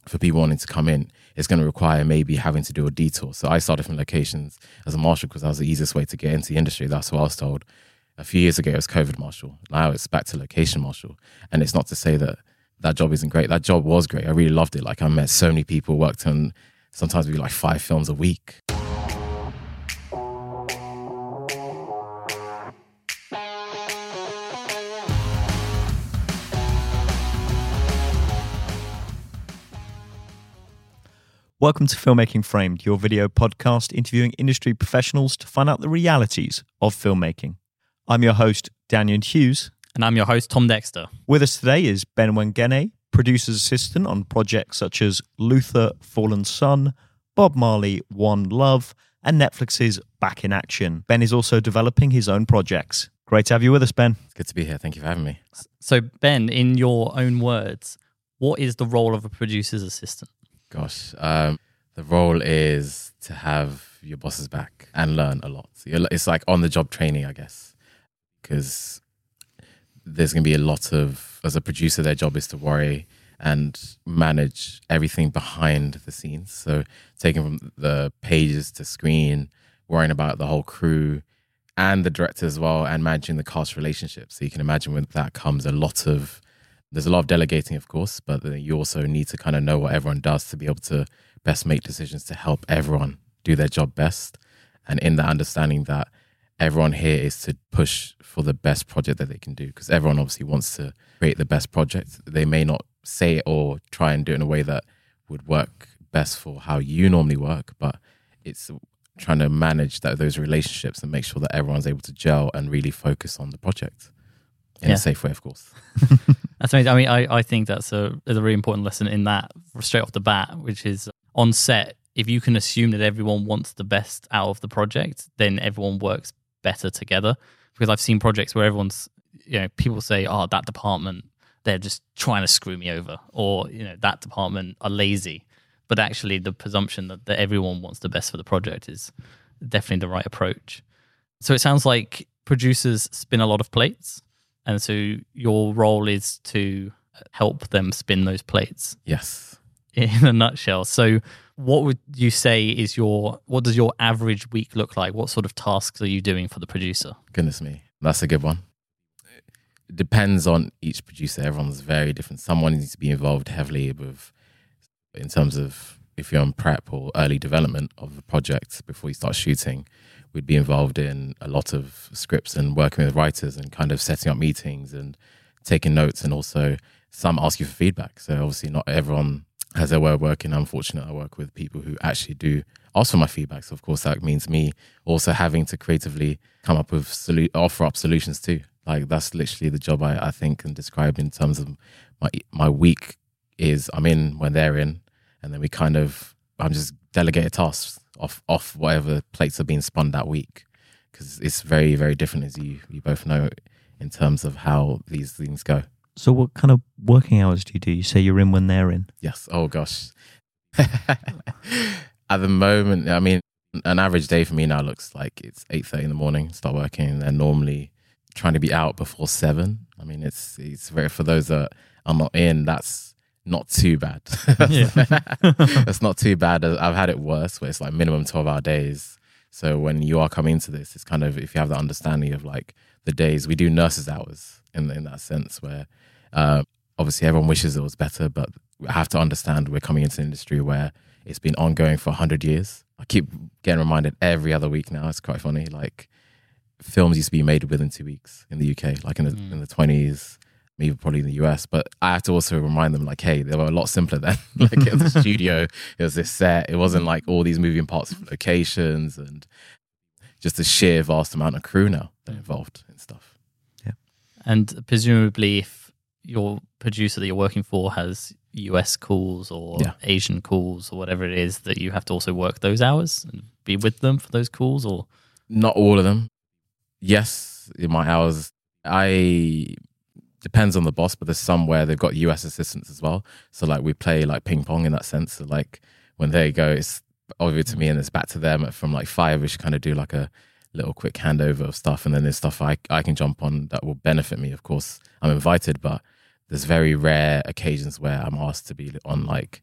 for people wanting to come in, it's going to require maybe having to do a detour. So I started from locations as a marshal because that was the easiest way to get into the industry. That's what I was told. A few years ago, it was COVID marshal. Now it's back to location marshal. And it's not to say that that job isn't great. That job was great. I really loved it. Like, I met so many people, worked on sometimes we like 5 films a week. Welcome to Filmmaking Framed, your video podcast interviewing industry professionals to find out the realities of filmmaking. I'm your host, Daniel Hughes. And I'm your host, Tom Dexter. With us today is Ben Wengene, producer's assistant on projects such as Luther, Fallen Son, Bob Marley, One Love, and Netflix's Back in Action. Ben is also developing his own projects. Great to have you with us, Ben. It's good to be here. Thank you for having me. So, Ben, in your own words, what is the role of a producer's assistant? Gosh, the role is to have your boss's back and learn a lot. It's like on-the-job training, I guess, because there's going to be a lot of, as a producer, their job is to worry and manage everything behind the scenes. So taking from the pages to screen, worrying about the whole crew and the director as well, and managing the cast relationships. So you can imagine with that comes there's a lot of delegating, of course, but you also need to kind of know what everyone does to be able to best make decisions to help everyone do their job best. And in that understanding that everyone here is to push for the best project that they can do, because everyone obviously wants to create the best project. They may not say it or try and do it in a way that would work best for how you normally work, but it's trying to manage those relationships and make sure that everyone's able to gel and really focus on the project. In a safe way, of course. That's amazing. I mean, I think that's a really important lesson in that straight off the bat, which is on set, if you can assume that everyone wants the best out of the project, then everyone works better together. Because I've seen projects where everyone's, people say, oh, that department, they're just trying to screw me over. Or, that department are lazy. But actually the presumption that everyone wants the best for the project is definitely the right approach. So it sounds like producers spin a lot of plates. And so your role is to help them spin those plates. Yes. In a nutshell. So what would you say what does your average week look like? What sort of tasks are you doing for the producer? Goodness me. That's a good one. It depends on each producer. Everyone's very different. Someone needs to be involved heavily in terms of if you're on prep or early development of the project before you start shooting. We'd be involved in a lot of scripts and working with writers and kind of setting up meetings and taking notes, and also some ask you for feedback. So obviously not everyone has their way of working. I'm fortunate I work with people who actually do ask for my feedback. So of course that means me also having to creatively come up with offer up solutions too. Like that's literally the job I think can describe in terms of my week is I'm in when they're in, and then I'm just delegated tasks off whatever plates are being spun that week, because it's very, very different, as you both know, in terms of how these things go. So what kind of working hours do you do? You say you're in when they're in? Yes. Oh, gosh. At the moment, I mean, an average day for me now looks like it's 8:30 in the morning, start working, and then normally trying to be out before 7. I mean, it's very, for those that are not in, that's not too bad. That's not too bad. I've had it worse where it's like minimum 12-hour days. So when you are coming into this, it's kind of, if you have the understanding of like the days, we do nurses' hours in that sense where obviously everyone wishes it was better, but we have to understand we're coming into an industry where it's been ongoing for 100 years. I keep getting reminded every other week now. It's quite funny. Like films used to be made within 2 weeks in the UK, like in the 20s. Maybe probably in the US, but I have to also remind them like, hey, they were a lot simpler then. Like it was a studio, it was this set. It wasn't like all these moving parts of locations and just the sheer vast amount of crew now that are involved in stuff. Yeah. And presumably if your producer that you're working for has US calls or Asian calls or whatever it is, that you have to also work those hours and be with them for those calls, or? Not all of them. Yes, in my hours, depends on the boss, but there's some where they've got US assistants as well. So like we play like ping pong in that sense. So like when they go, it's over to me and it's back to them. From like 5, we should kind of do like a little quick handover of stuff. And then there's stuff I can jump on that will benefit me. Of course, I'm invited, but there's very rare occasions where I'm asked to be on like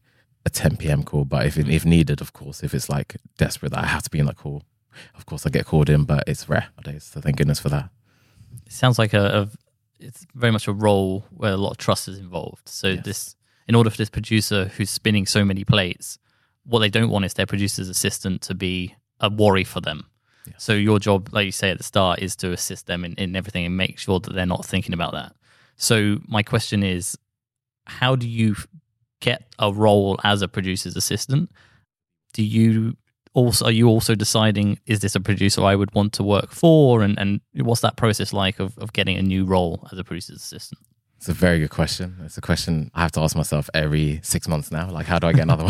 a 10 p.m. call. But if needed, of course, if it's like desperate that I have to be in that call, of course I get called in, but it's rare nowadays. So thank goodness for that. It sounds like it's very much a role where a lot of trust is involved. So Yes. in order for this producer who's spinning so many plates, what they don't want is their producer's assistant to be a worry for them. Yeah. So your job, like you say at the start, is to assist them in everything and make sure that they're not thinking about that. So my question is, how do you get a role as a producer's assistant? Are you also deciding, is this a producer I would want to work for? And what's that process like of getting a new role as a producer's assistant? It's a very good question. It's a question I have to ask myself every 6 months now. Like, how do I get another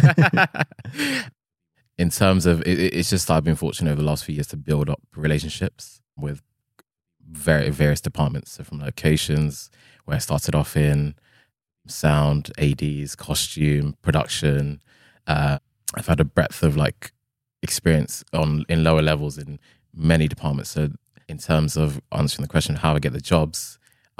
one? In terms of, it's just I've been fortunate over the last few years to build up relationships with various departments. So from locations, where I started off in sound, ADs, costume, production. I've had a breadth of like experience in lower levels in many departments. So in terms of answering the question of how I get the jobs,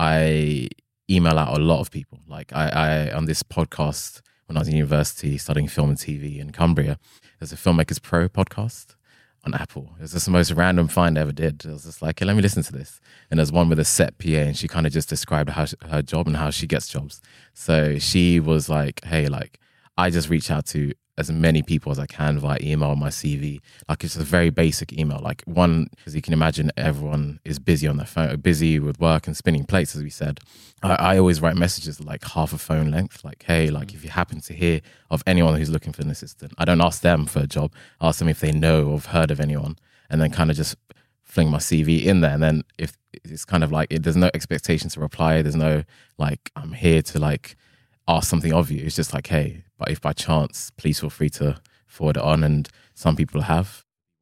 I email out a lot of people. Like I on this podcast when I was in university studying film and TV in Cumbria, there's a Filmmakers Pro podcast on Apple. It was just the most random find I ever did. I was just like, hey, let me listen to this. And there's one with a set PA, and she kind of just described her job and how she gets jobs. So she was like, hey, like I just reach out to as many people as I can via email, my CV. Like it's a very basic email. Like one, because you can imagine everyone is busy on their phone, busy with work and spinning plates, as we said. I always write messages like half a phone length. Like, hey, like if you happen to hear of anyone who's looking for an assistant, I don't ask them for a job. I ask them if they know or have heard of anyone, and then kind of just fling my CV in there. And then if it's kind of like, there's no expectation to reply. There's no like, I'm here to like ask something of you. It's just like, hey, but if by chance, please feel free to forward it on. And some people have.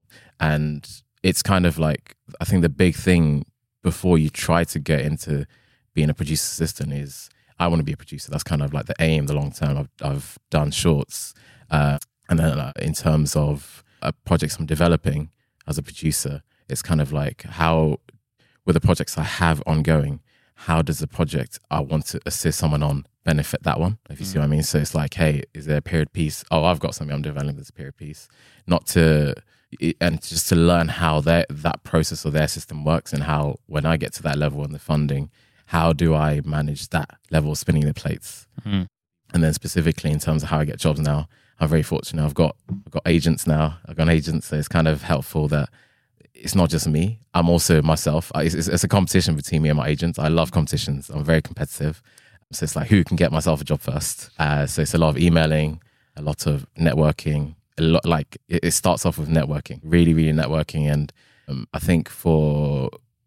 And it's kind of like, I think the big thing before you try to get into being a producer assistant is, I want to be a producer. That's kind of like the aim, the long term. I've done shorts. And then in terms of projects I'm developing as a producer, it's kind of like how, with the projects I have ongoing, how does the project I want to assist someone on benefit that one, if you see what I mean? So it's like, hey, is there a period piece? Oh, I've got something I'm developing this period piece. And just to learn how that process or their system works, and how when I get to that level and the funding, how do I manage that level of spinning the plates? Mm-hmm. And then specifically in terms of how I get jobs now, I'm very fortunate. I've got agents now. I've got an agent, so it's kind of helpful that it's not just me. I'm also myself. It's a competition between me and my agents. I love competitions. I'm very competitive. So it's like, who can get myself a job first? So it's a lot of emailing, a lot of networking, a lot like it starts off with networking, really, really networking. And I think for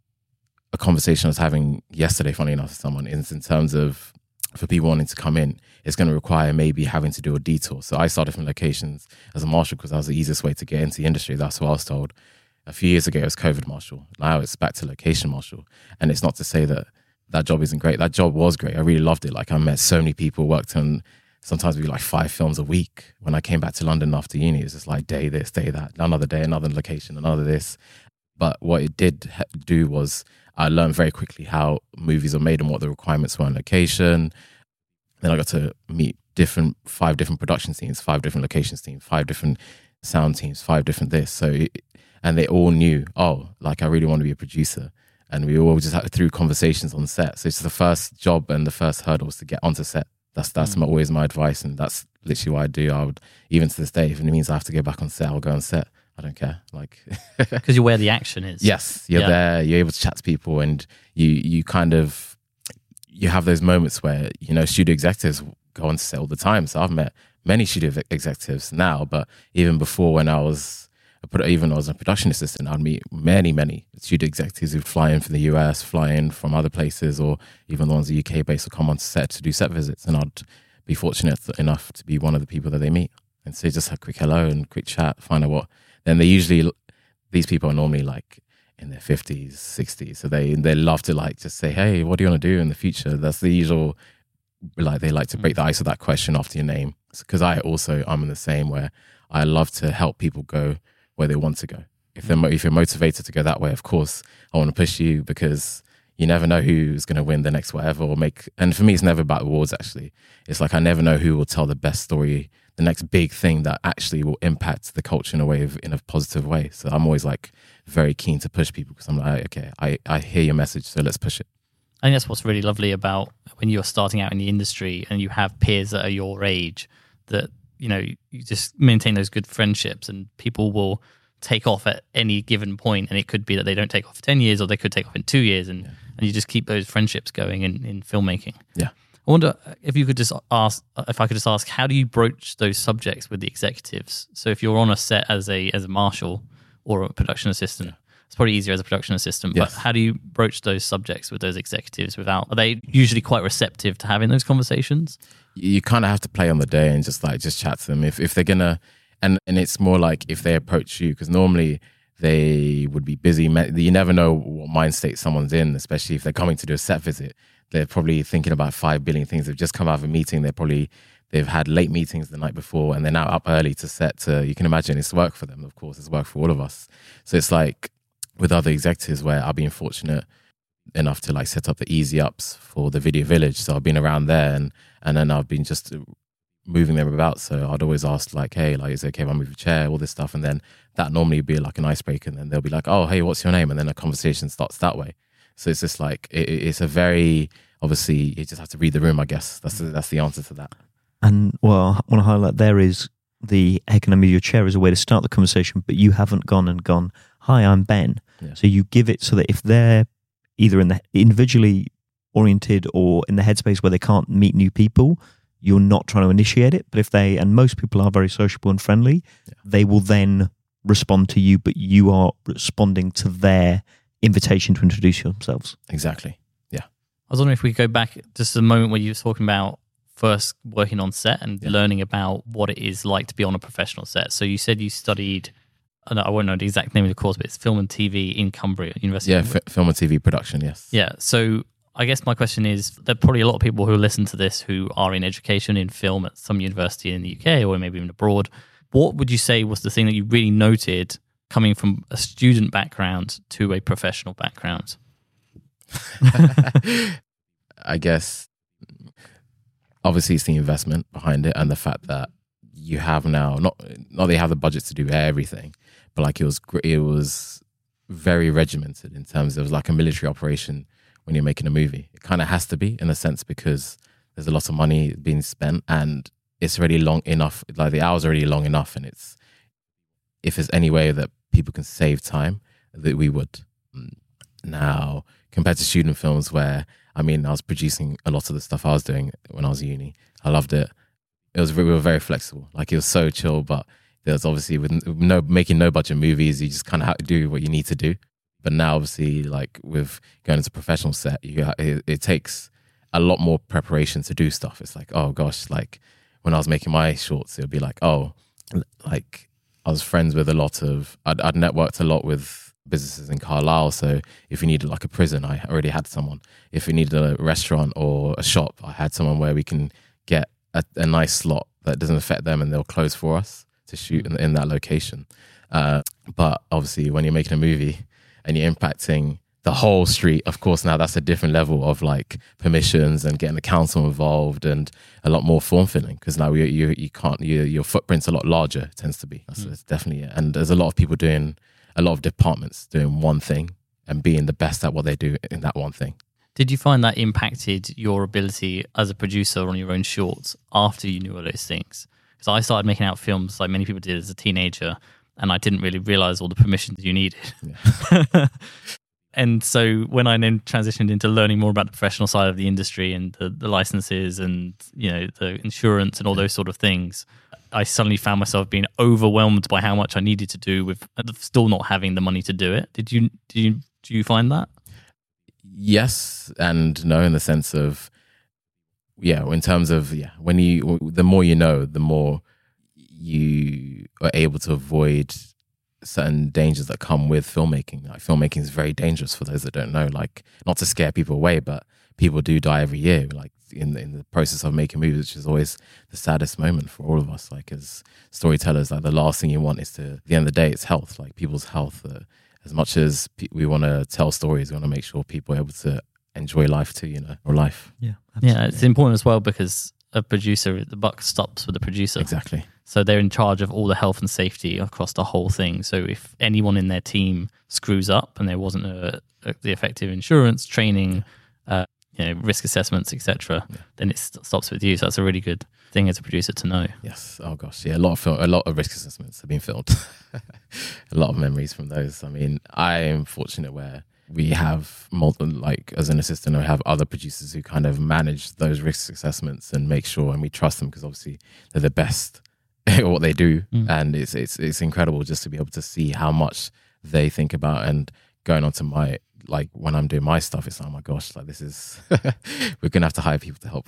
a conversation I was having yesterday, funny enough, with someone, is in terms of for people wanting to come in, it's going to require maybe having to do a detour. So I started from locations as a marshal because that was the easiest way to get into the industry. That's what I was told. A few years ago, it was COVID marshal. Now it's back to location marshal. And it's not to say that job isn't great. That job was great. I really loved it. Like I met so many people, worked on sometimes it'd be like 5 films a week. When I came back to London after uni, it was just like day this, day that, another day, another location, another this. But what it did do was I learned very quickly how movies are made and what the requirements were on location. Then I got to meet 5 different production teams, 5 different locations teams, 5 different sound teams, 5 different this. And they all knew, oh, like I really want to be a producer. And we all just had through conversations on set. So it's the first job and the first hurdle was to get onto set. That's always my advice, and that's literally what I do. I would, even to this day, if it means I have to go back on set, I'll go on set. I don't care. Like, because you're where the action is. Yes, you're there. You're able to chat to people, and you kind of you have those moments where studio executives go on set all the time. So I've met many studio executives now, but even before, when I was a production assistant, I'd meet many studio executives who'd fly in from the US, fly in from other places, or even the ones the UK based would come on set to do set visits. And I'd be fortunate enough to be one of the people that they meet and say just a quick hello and quick chat, find out what. Then these people are normally like in their 50s, 60s. So they love to like just say, hey, what do you want to do in the future? That's the usual, like they like to break the ice with that question after your name. Because I'm in the same, where I love to help people go where they want to go. If you're motivated to go that way, of course, I want to push you, because you never know who's going to win the next whatever or make. And for me, it's never about awards. Actually, it's like I never know who will tell the best story, the next big thing that actually will impact the culture in a positive way. So I'm always like very keen to push people because I'm like, okay, I hear your message, so let's push it. I think that's what's really lovely about when you're starting out in the industry and you have peers that are your age, that, you know, you just maintain those good friendships, and people will take off at any given point, and it could be that they don't take off for 10 years or they could take off in 2 years, and you just keep those friendships going in filmmaking. Yeah. I wonder if you could just ask, if I could just ask, how do you broach those subjects with the executives? So if you're on a set as a marshal or a production assistant, it's probably easier as a production assistant, but how do you broach those subjects with those executives are they usually quite receptive to having those conversations? You kind of have to play on the day and just chat to them. If they're gonna, and it's more like if they approach you, because normally they would be busy. You never know what mind state someone's in, especially if they're coming to do a set visit. They're probably thinking about 5 billion things. They've just come out of a meeting. They've had late meetings the night before, and they're now up early to set. You can imagine it's work for them. Of course, it's work for all of us. So it's like with other executives where I've been fortunate enough to set up the easy ups for the Video Village. So I've been around there, and then I've been just moving them about. So I'd always ask hey, is it okay if I move a chair, all this stuff, and then that normally would be like an icebreaker, and then they'll be like, oh, hey, what's your name? And then a conversation starts that way. So it's just it's a very, obviously you just have to read the room, I guess. That's the answer to that. And what I want to highlight there is the hey, can I move your chair as a way to start the conversation, but you haven't gone, hi, I'm Ben. Yeah. So you give it so that if they're either in the individually oriented or in the headspace where they can't meet new people, you're not trying to initiate it. But if and most people are very sociable and friendly, they will then respond to you, but you are responding to their invitation to introduce themselves. Exactly. Yeah. I was wondering if we could go back just to the moment where you were talking about first working on set and learning about what it is like to be on a professional set. So you said you studied, I won't know the exact name of the course, but it's film and TV in Cumbria University. Yeah, film and TV production, yes. Yeah. So I guess my question is, there are probably a lot of people who listen to this who are in education in film at some university in the UK or maybe even abroad. What would you say was the thing that you really noted coming from a student background to a professional background? I guess obviously it's the investment behind it and the fact that you have now not that you have the budget to do everything, but it was very regimented in terms of, it was like a military operation when you're making a movie. It kind of has to be, in a sense, because there's a lot of money being spent and it's already long enough, the hours are already long enough, and if there's any way that people can save time, that we would. Now, compared to student films where, I was producing a lot of the stuff I was doing when I was at uni. I loved it. We were very flexible. It was so chill, but there's obviously making no budget movies, you just kind of have to do what you need to do. But now obviously with going into professional set, it takes a lot more preparation to do stuff. It's oh gosh, when I was making my shorts, it would be I was friends with I'd networked a lot with businesses in Carlisle. So if you needed a prison, I already had someone. If we needed a restaurant or a shop, I had someone where we can get a nice slot that doesn't affect them, and they'll close for us to shoot in that location. But obviously when you're making a movie and you're impacting the whole street, of course, now that's a different level of permissions and getting the council involved and a lot more form filling, because now you can't, your footprint's a lot larger, it tends to be. That's definitely it. And there's a lot of people a lot of departments doing one thing and being the best at what they do in that one thing. Did you find that impacted your ability as a producer on your own shorts after you knew all those things? Because I started making out films like many people did as a teenager, and I didn't really realize all the permissions you needed. Yeah. And so when I then transitioned into learning more about the professional side of the industry and the licenses and the insurance and all those sort of things, I suddenly found myself being overwhelmed by how much I needed to do with still not having the money to do it. Do you find that? Yes and no, in the sense of, in terms of, the more you know, the more you are able to avoid certain dangers that come with filmmaking. Filmmaking is very dangerous for those that don't know, not to scare people away, but people do die every year, in the process of making movies, which is always the saddest moment for all of us. As storytellers, the last thing you want is at the end of the day, it's health, people's health as much as we want to tell stories, we want to make sure people are able to enjoy life too, or life. Yeah, Yeah, it's important as well because a producer, the buck stops with the producer. Exactly. So they're in charge of all the health and safety across the whole thing. So if anyone in their team screws up and there wasn't the effective insurance training, risk assessments, etc., then it stops with you. So that's a really good thing as a producer to know. Yes. Oh gosh, yeah. A lot of risk assessments have been filmed. A lot of memories from those. I mean, I am fortunate where we have as an assistant, we have other producers who kind of manage those risk assessments and make sure, and we trust them because obviously they're the best at what they do, and it's incredible just to be able to see how much they think about. And going on to my, like, when I'm doing my stuff, it's like, oh my gosh, like, this is we're gonna have to hire people to help.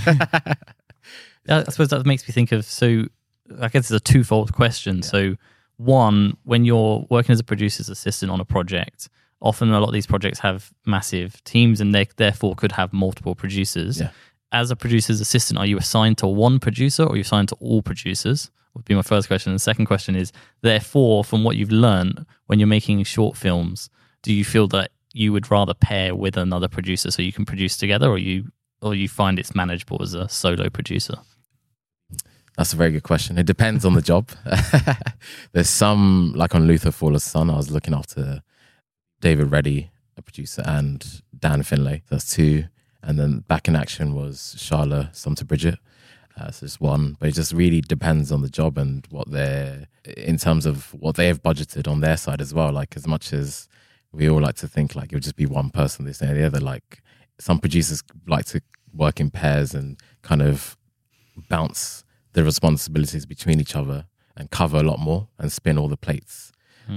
I suppose that makes me think of, so I guess it's a twofold question. So one, when you're working as a producer's assistant on a project, often a lot of these projects have massive teams and they therefore could have multiple producers. Yeah. As a producer's assistant, are you assigned to one producer or are you assigned to all producers? Would be my first question. And the second question is, therefore, from what you've learned when you're making short films, do you feel that you would rather pair with another producer so you can produce together, or you find it's manageable as a solo producer? That's a very good question. It depends on the job. There's some, like on Luther Fallen Sun, I was looking after David Reddy, a producer, and Dan Finlay. That's two. And then Back in Action was Charlotte Sumter Bridget. So just one. But it just really depends on the job and what in terms of what they have budgeted on their side as well. Like, as much as we all like to think like it would just be one person, this and the other, like some producers like to work in pairs and kind of bounce the responsibilities between each other and cover a lot more and spin all the plates.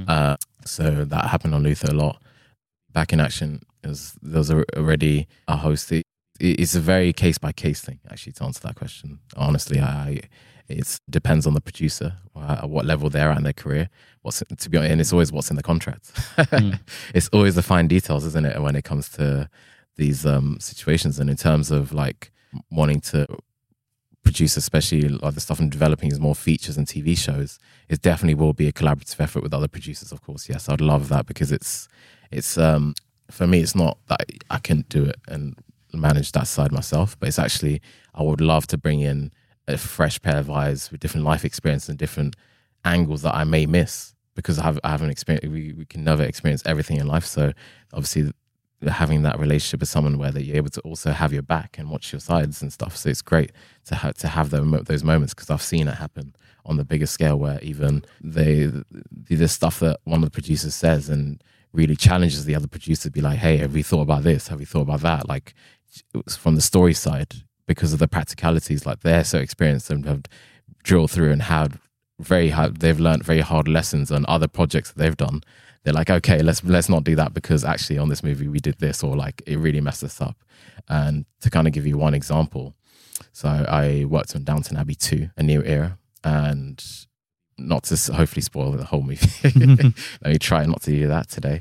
So that happened on Luther a lot. Back in Action, there was already a host. It's a very case by case thing, actually, to answer that question. Honestly, it depends on the producer, at what level they're at in their career. And it's always what's in the contract. It's always the fine details, isn't it, when it comes to these situations. And in terms of like wanting to produce, especially like the stuff I'm developing is more features and TV shows, it definitely will be a collaborative effort with other producers, of course. Yes, I'd love that because it's for me, it's not that I can do it and manage that side myself, but it's actually, I would love to bring in a fresh pair of eyes with different life experience and different angles that I may miss because I haven't experienced, we can never experience everything in life. So obviously having that relationship with someone where that you're able to also have your back and watch your sides and stuff. So it's great to have those moments, because I've seen it happen on the bigger scale where even the stuff that one of the producers says and really challenges the other producer to be like, hey, have we thought about this? Have we thought about that? Like, it was from the story side, because of the practicalities, like they're so experienced and have drilled through and had they've learned very hard lessons on other projects that they've done. They're like, okay, let's not do that because actually on this movie we did this, or like it really messed us up. And to kind of give you one example, so I worked on Downton Abbey 2, A New Era, and not to hopefully spoil the whole movie. Let me try not to do that today.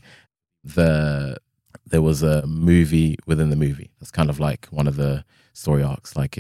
There was a movie within the movie. That's kind of like one of the story arcs. Like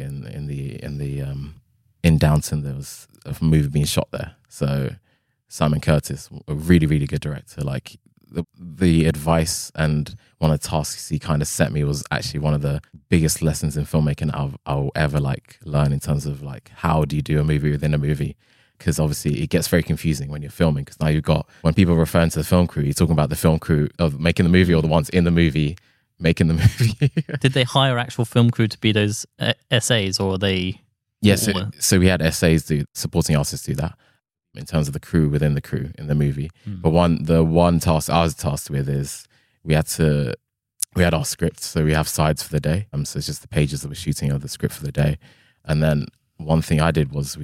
in Downton, there was a movie being shot there. So Simon Curtis, a really, really good director. Like the advice and one of the tasks he kind of set me was actually one of the biggest lessons in filmmaking I'll ever like learn, in terms of like, how do you do a movie within a movie? Because obviously it gets very confusing when you're filming, because now you've got, when people are referring to the film crew, you're talking about the film crew of making the movie or the ones in the movie making the movie. Did they hire actual film crew to be those SAs, or are they? Yes, so we had SAs supporting artists do that in terms of the crew within the crew in the movie. But the one task I was tasked with is we had our script, so we have sides for the day. So it's just the pages that we're shooting of the script for the day. And then one thing I did was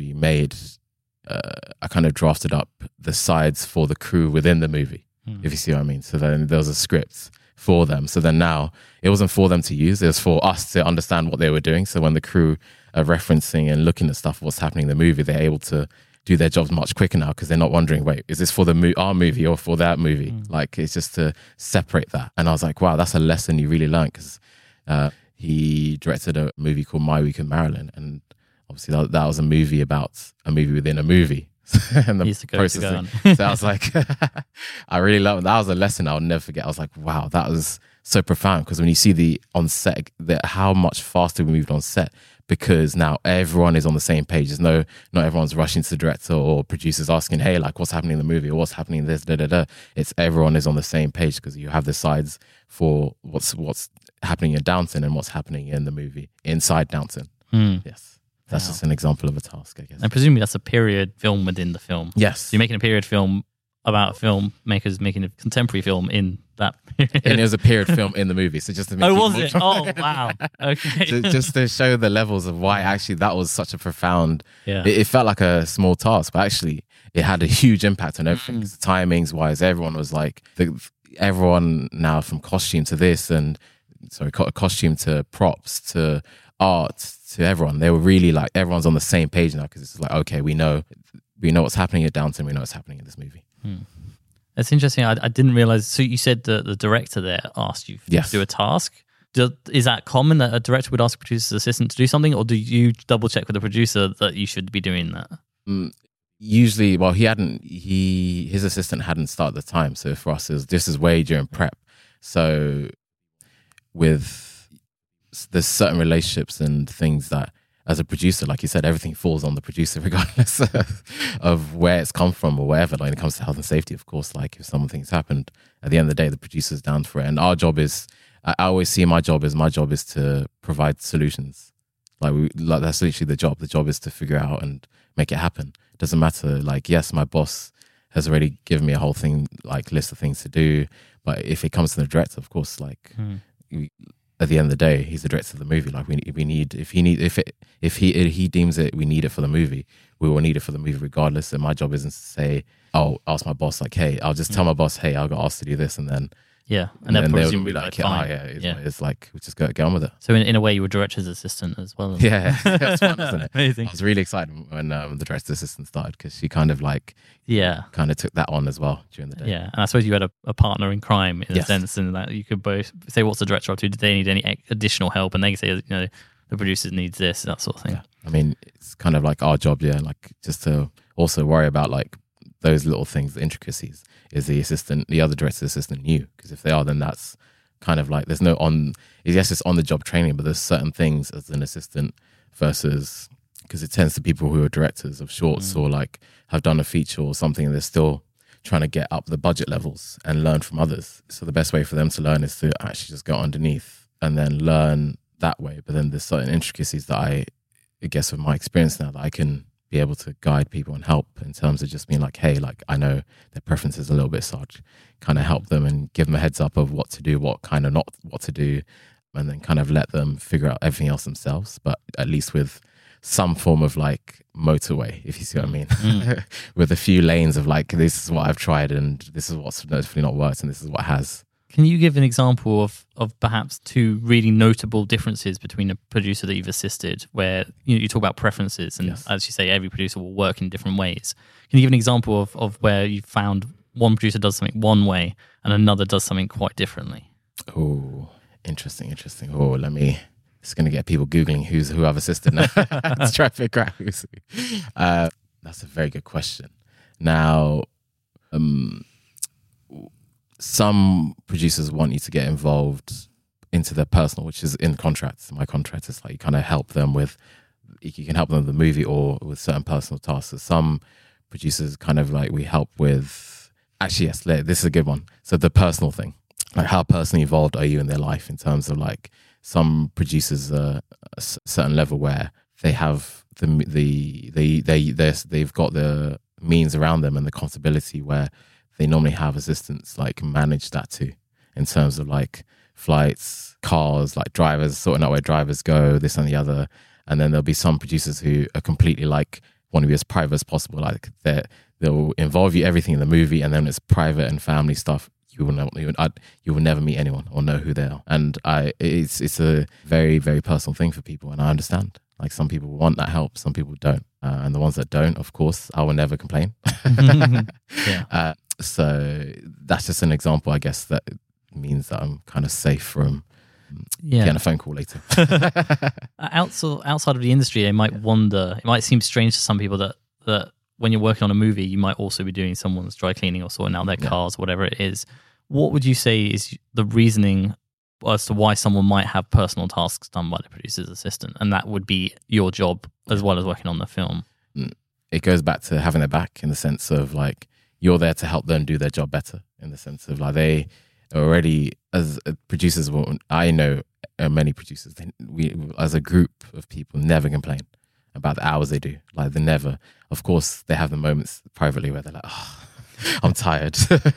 I kind of drafted up the sides for the crew within the movie, if you see what I mean. So then there was a script for them. So then now it wasn't for them to use, it was for us to understand what they were doing. So when the crew are referencing and looking at stuff, what's happening in the movie, they're able to do their jobs much quicker now, because they're not wondering, wait, is this for our movie or for that movie? Like, it's just to separate that. And I was like, wow, that's a lesson you really learn, because he directed a movie called My Week in Maryland, and obviously that was a movie about a movie within a movie. and the He used to go processing. on. So I was like, I really love it. That was a lesson I'll never forget. I was like, wow, that was so profound, because when you see the on set, how much faster we moved on set, because now everyone is on the same page. There's not everyone's rushing to the director or producers asking, hey, like, what's happening in the movie or what's happening in this, da da da. It's everyone is on the same page, because you have the sides for what's happening in Downton and what's happening in the movie inside Downton. Yes. That's just an example of a task, I guess. And presumably that's a period film within the film. Yes. So you're making a period film about filmmakers making a contemporary film in that period. And it was a period film in the movie. So just to make was it? Oh, wow. Okay. just to show the levels of why actually that was such a profound... Yeah. It felt like a small task, but actually it had a huge impact on everything. 'Cause timings wise, everyone was like... everyone now, from costume to this and... costume to props to art to everyone. They were really like, everyone's on the same page now, because it's like, okay, we know what's happening at Downton, we know what's happening in this movie. That's interesting. I didn't realize. So you said that the director there asked you to do a task. Is that common that a director would ask a producer's assistant to do something, or do you double check with the producer that you should be doing that? Usually, well, his assistant hadn't started the time. So for us, this is way during prep. So there's certain relationships and things that, as a producer, like you said, everything falls on the producer regardless of where it's come from or wherever. Like when it comes to health and safety, of course, like if something's happened, at the end of the day, the producer's down for it. And our job is, I always see my job is to provide solutions. Like that's literally the job. The job is to figure out and make it happen. It doesn't matter. Like, yes, my boss has already given me a whole thing, like list of things to do. But if it comes to the director, of course, like at the end of the day, he's the director of the movie. Like we need, if he deems it, we need it for the movie, we will need it for the movie regardless. And my job isn't to say, oh, ask my boss, like, hey, I'll just tell my boss, hey, I got asked to do this, and then and then they'll be like, it's like, we just get on with it. So in a way, you were director's assistant as well. Yeah, that's fun, isn't it? Amazing. I was really excited when the director's assistant started, because she kind of took that on as well during the day. Yeah, and I suppose you had a partner in crime in a sense, and that you could both say, what's the director up to? Do they need any additional help? And they can say, the producer needs this, that sort of thing. Yeah. I mean, it's kind of like our job, like just to also worry about like those little things, the intricacies. Is the other director's assistant new? Because if they are, then that's kind of like, there's no it's on the job training, but there's certain things as an assistant versus, because it tends to people who are directors of shorts or like have done a feature or something, and they're still trying to get up the budget levels and learn from others. So the best way for them to learn is to actually just go underneath and then learn that way. But then there's certain intricacies that I guess with my experience now that I can be able to guide people and help in terms of just being like, hey, like I know their preferences a little bit, so I'd kind of help them and give them a heads up of what to do, what kind of not what to do, and then kind of let them figure out everything else themselves, but at least with some form of like motorway, if you see what I mean, with a few lanes of like, this is what I've tried and this is what's definitely not worked and this is what has. Can you give an example of perhaps two really notable differences between a producer that you've assisted, where you talk about preferences and as you say, every producer will work in different ways. Can you give an example of where you found one producer does something one way and another does something quite differently? Oh, interesting. Oh, it's going to get people Googling who I've assisted now. Let's try to figure out who's who. That's a very good question. Now, some producers want you to get involved into their personal, which is in contracts. My contract is like you kind of help them with, you can help them with the movie or with certain personal tasks. So some producers kind of like we help with, actually, yes, this is a good one. So the personal thing, like how personally involved are you in their life in terms of like some producers are a certain level where they have they've got the means around them and the comfortability where they normally have assistants like manage that too, in terms of like flights, cars, like drivers, sorting out where drivers go, this and the other. And then there'll be some producers who are completely like want to be as private as possible. Like they'll involve you everything in the movie, and then it's private and family stuff. You will never meet anyone or know who they are. And it's a very, very personal thing for people, and I understand. Like some people want that help, some people don't, and the ones that don't, of course, I will never complain. Yeah. So that's just an example, I guess, that means that I'm kind of safe from getting a phone call later. Outside of the industry, they might wonder, it might seem strange to some people that when you're working on a movie, you might also be doing someone's dry cleaning or sorting out their cars, whatever it is. What would you say is the reasoning as to why someone might have personal tasks done by the producer's assistant, and that would be your job as well as working on the film? It goes back to having their back in the sense of like you're there to help them do their job better, in the sense of like they already, as producers, I know many producers, we as a group of people never complain about the hours they do. Like they never, of course they have the moments privately where they're like, oh, I'm tired.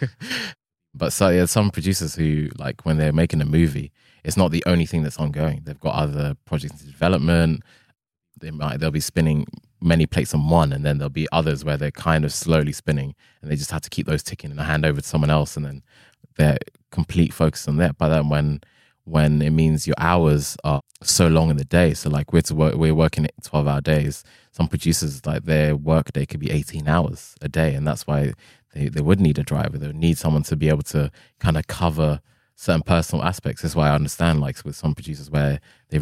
But so yeah, some producers who, like, when they're making a movie, it's not the only thing that's ongoing. They've got other projects in development. They'll be spinning many plates on one, and then there'll be others where they're kind of slowly spinning, and they just have to keep those ticking and hand over to someone else, and then they're complete focus on that. But then when it means your hours are so long in the day, so like we're working 12-hour days. Some producers, like their work day could be 18 hours a day, and that's why they would need a driver. They would need someone to be able to kind of cover certain personal aspects. That's why I understand, like with some producers where they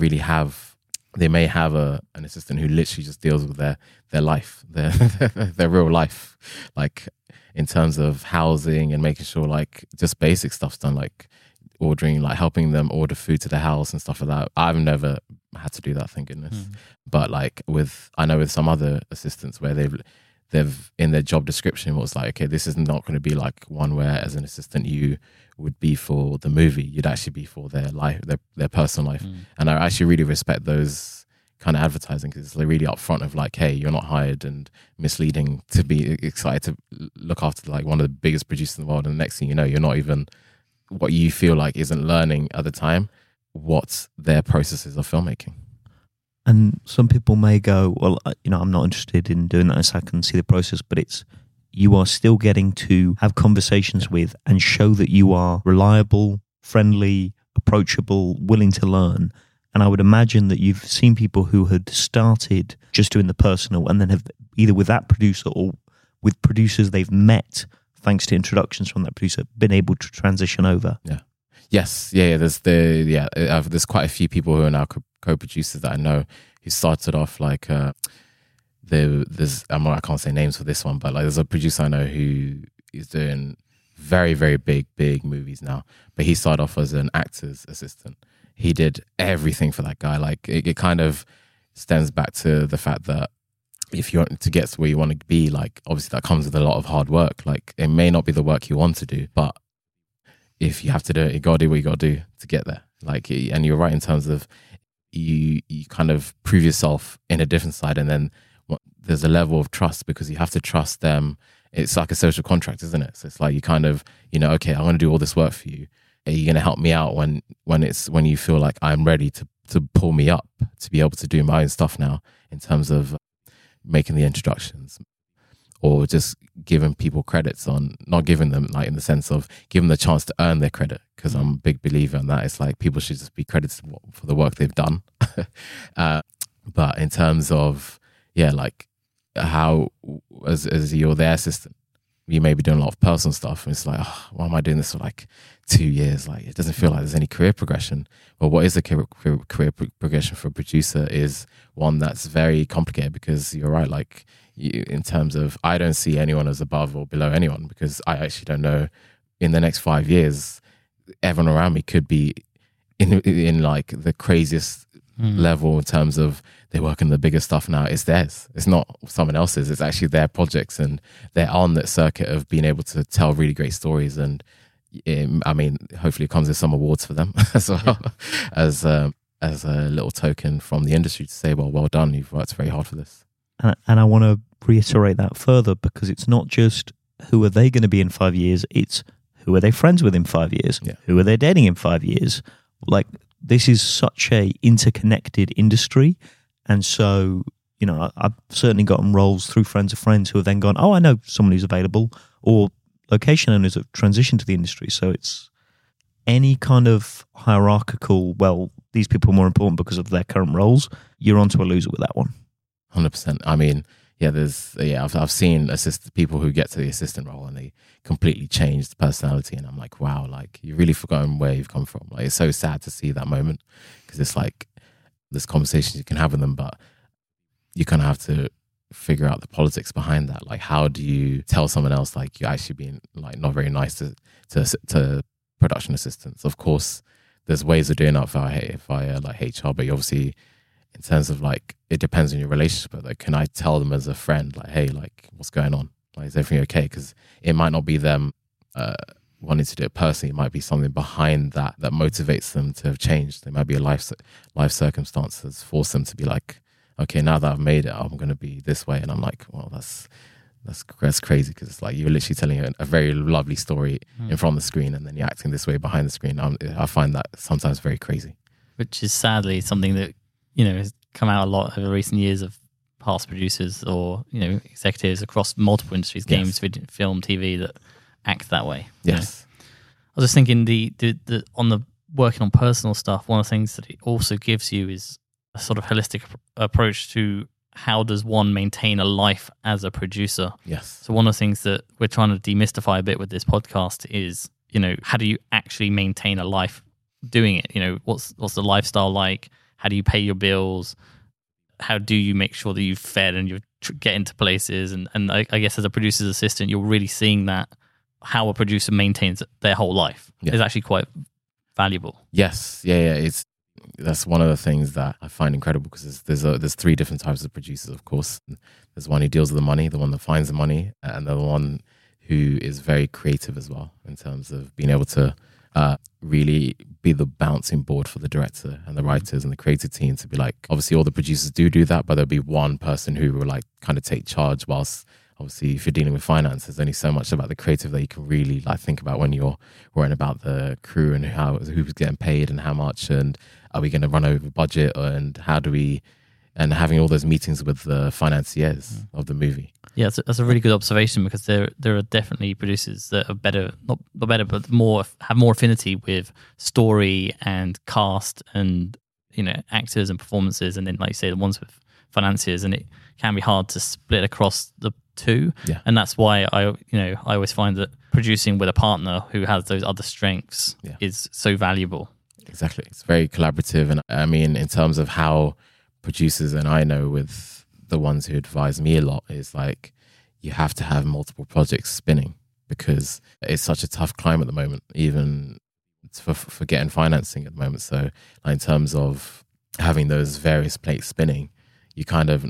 may have an assistant who literally just deals with their life, their real life, like in terms of housing and making sure like just basic stuff's done, like ordering, like helping them order food to the house and stuff like that. I've never had to do that, thank goodness. But like I know with some other assistants where they've in their job description was like, okay, this is not going to be like one where as an assistant you would be for the movie, you'd actually be for their life, their personal life. And I actually really respect those kind of advertising, because it's really upfront of like, hey, you're not hired and misleading to be excited to look after like one of the biggest producers in the world, and the next thing you know, you're not even, what you feel like isn't learning at the time what their processes of filmmaking. And some people may go, well, I'm not interested in doing that unless I can see the process, but you are still getting to have conversations with and show that you are reliable, friendly, approachable, willing to learn. And I would imagine that you've seen people who had started just doing the personal and then have either with that producer or with producers they've met, thanks to introductions from that producer, been able to transition over. Yeah. Yes. Yeah. There's quite a few people who are now co-producers that I know who started off like I can't say names for this one, but like there's a producer I know who is doing very, very big movies now, but he started off as an actor's assistant. He did everything for that guy. Like it kind of stems back to the fact that if you want to get to where you want to be, like obviously that comes with a lot of hard work. Like it may not be the work you want to do, but if you have to do it, you got to do what you got to do to get there. Like, and you're right in terms of you kind of prove yourself in a different side, and then there's a level of trust because you have to trust them. It's like a social contract, isn't it? So it's like you kind of, okay, I'm going to do all this work for you. Are you going to help me out when you feel like I'm ready to pull me up to be able to do my own stuff now in terms of making the introductions, or just giving people credits on, not giving them like in the sense of giving them the chance to earn their credit, because I'm a big believer in that. It's like people should just be credited for the work they've done. But in terms of, like how, as you're their assistant, you may be doing a lot of personal stuff, and it's like, oh, why am I doing this for like 2 years? Like it doesn't feel like there's any career progression. Well, what is the career progression for a producer is one that's very complicated, because you're right, like in terms of, I don't see anyone as above or below anyone, because I actually don't know in the next 5 years, everyone around me could be in like the craziest level in terms of they're working the biggest stuff now. It's theirs. It's not someone else's. It's actually their projects, and they're on that circuit of being able to tell really great stories. And I mean, hopefully it comes with some awards for them as well, as a little token from the industry to say, well done, you've worked very hard for this. And I want to reiterate that further, because it's not just who are they going to be in 5 years, it's who are they friends with in 5 years, who are they dating in 5 years. Like, this is such a interconnected industry. And so, I've certainly gotten roles through friends of friends who have then gone, oh, I know someone who's available, or location owners have transitioned to the industry. So it's any kind of hierarchical, well, these people are more important because of their current roles, you're onto a loser with that one. 100%. I mean, I've seen people who get to the assistant role and they completely change the personality, and I'm like, wow, like you've really forgotten where you've come from. Like it's so sad to see that moment, because it's like there's conversations you can have with them, but you kind of have to figure out the politics behind that. Like, how do you tell someone else like you're actually being like not very nice to production assistants? Of course, there's ways of doing that via like HR, but you obviously, in terms of like, it depends on your relationship. But like, can I tell them as a friend, like, hey, like, what's going on? Like, is everything okay? Because it might not be them wanting to do it personally. It might be something behind that motivates them to have changed. There might be a life circumstances force them to be like, okay, now that I've made it, I'm going to be this way. And I'm like, well, that's crazy, because it's like you're literally telling a very lovely story in front of the screen, and then you're acting this way behind the screen. I find that sometimes very crazy. Which is sadly something that, you know, has come out a lot over recent years of past producers or, you know, executives across multiple industries, games, video, film, TV, that act that way. Yes. You know? I was just thinking the on the working on personal stuff, one of the things that it also gives you is a sort of holistic approach to how does one maintain a life as a producer. Yes. So one of the things that we're trying to demystify a bit with this podcast is, you know, how do you actually maintain a life doing it? You know, what's the lifestyle like? How do you pay your bills? How do you make sure that you've fed and you get into places? And I guess as a producer's assistant, you're really seeing that how a producer maintains their whole life is actually quite valuable. Yes. Yeah. That's one of the things that I find incredible, because there's three different types of producers, of course. There's one who deals with the money, the one that finds the money, and the one who is very creative as well, in terms of being able to really be the bouncing board for the director and the writers and the creative team, to be like, obviously all the producers do that, but there'll be one person who will like kind of take charge, whilst obviously if you're dealing with finance, there's only so much about the creative that you can really like think about when you're worrying about the crew and who's getting paid and how much, and are we going to run over budget, and how do we, and having all those meetings with the financiers of the movie. Yeah, that's a really good observation, because there are definitely producers that are better, not better, but have more affinity with story and cast and, you know, actors and performances, and then, like you say, the ones with financiers, and it can be hard to split across the two. Yeah. And that's why I always find that producing with a partner who has those other strengths is so valuable. Exactly. It's very collaborative. And I mean, in terms of how producers, and I know with the ones who advise me a lot, is like, you have to have multiple projects spinning, because it's such a tough climb at the moment, even for getting financing at the moment. So in terms of having those various plates spinning, it's kind of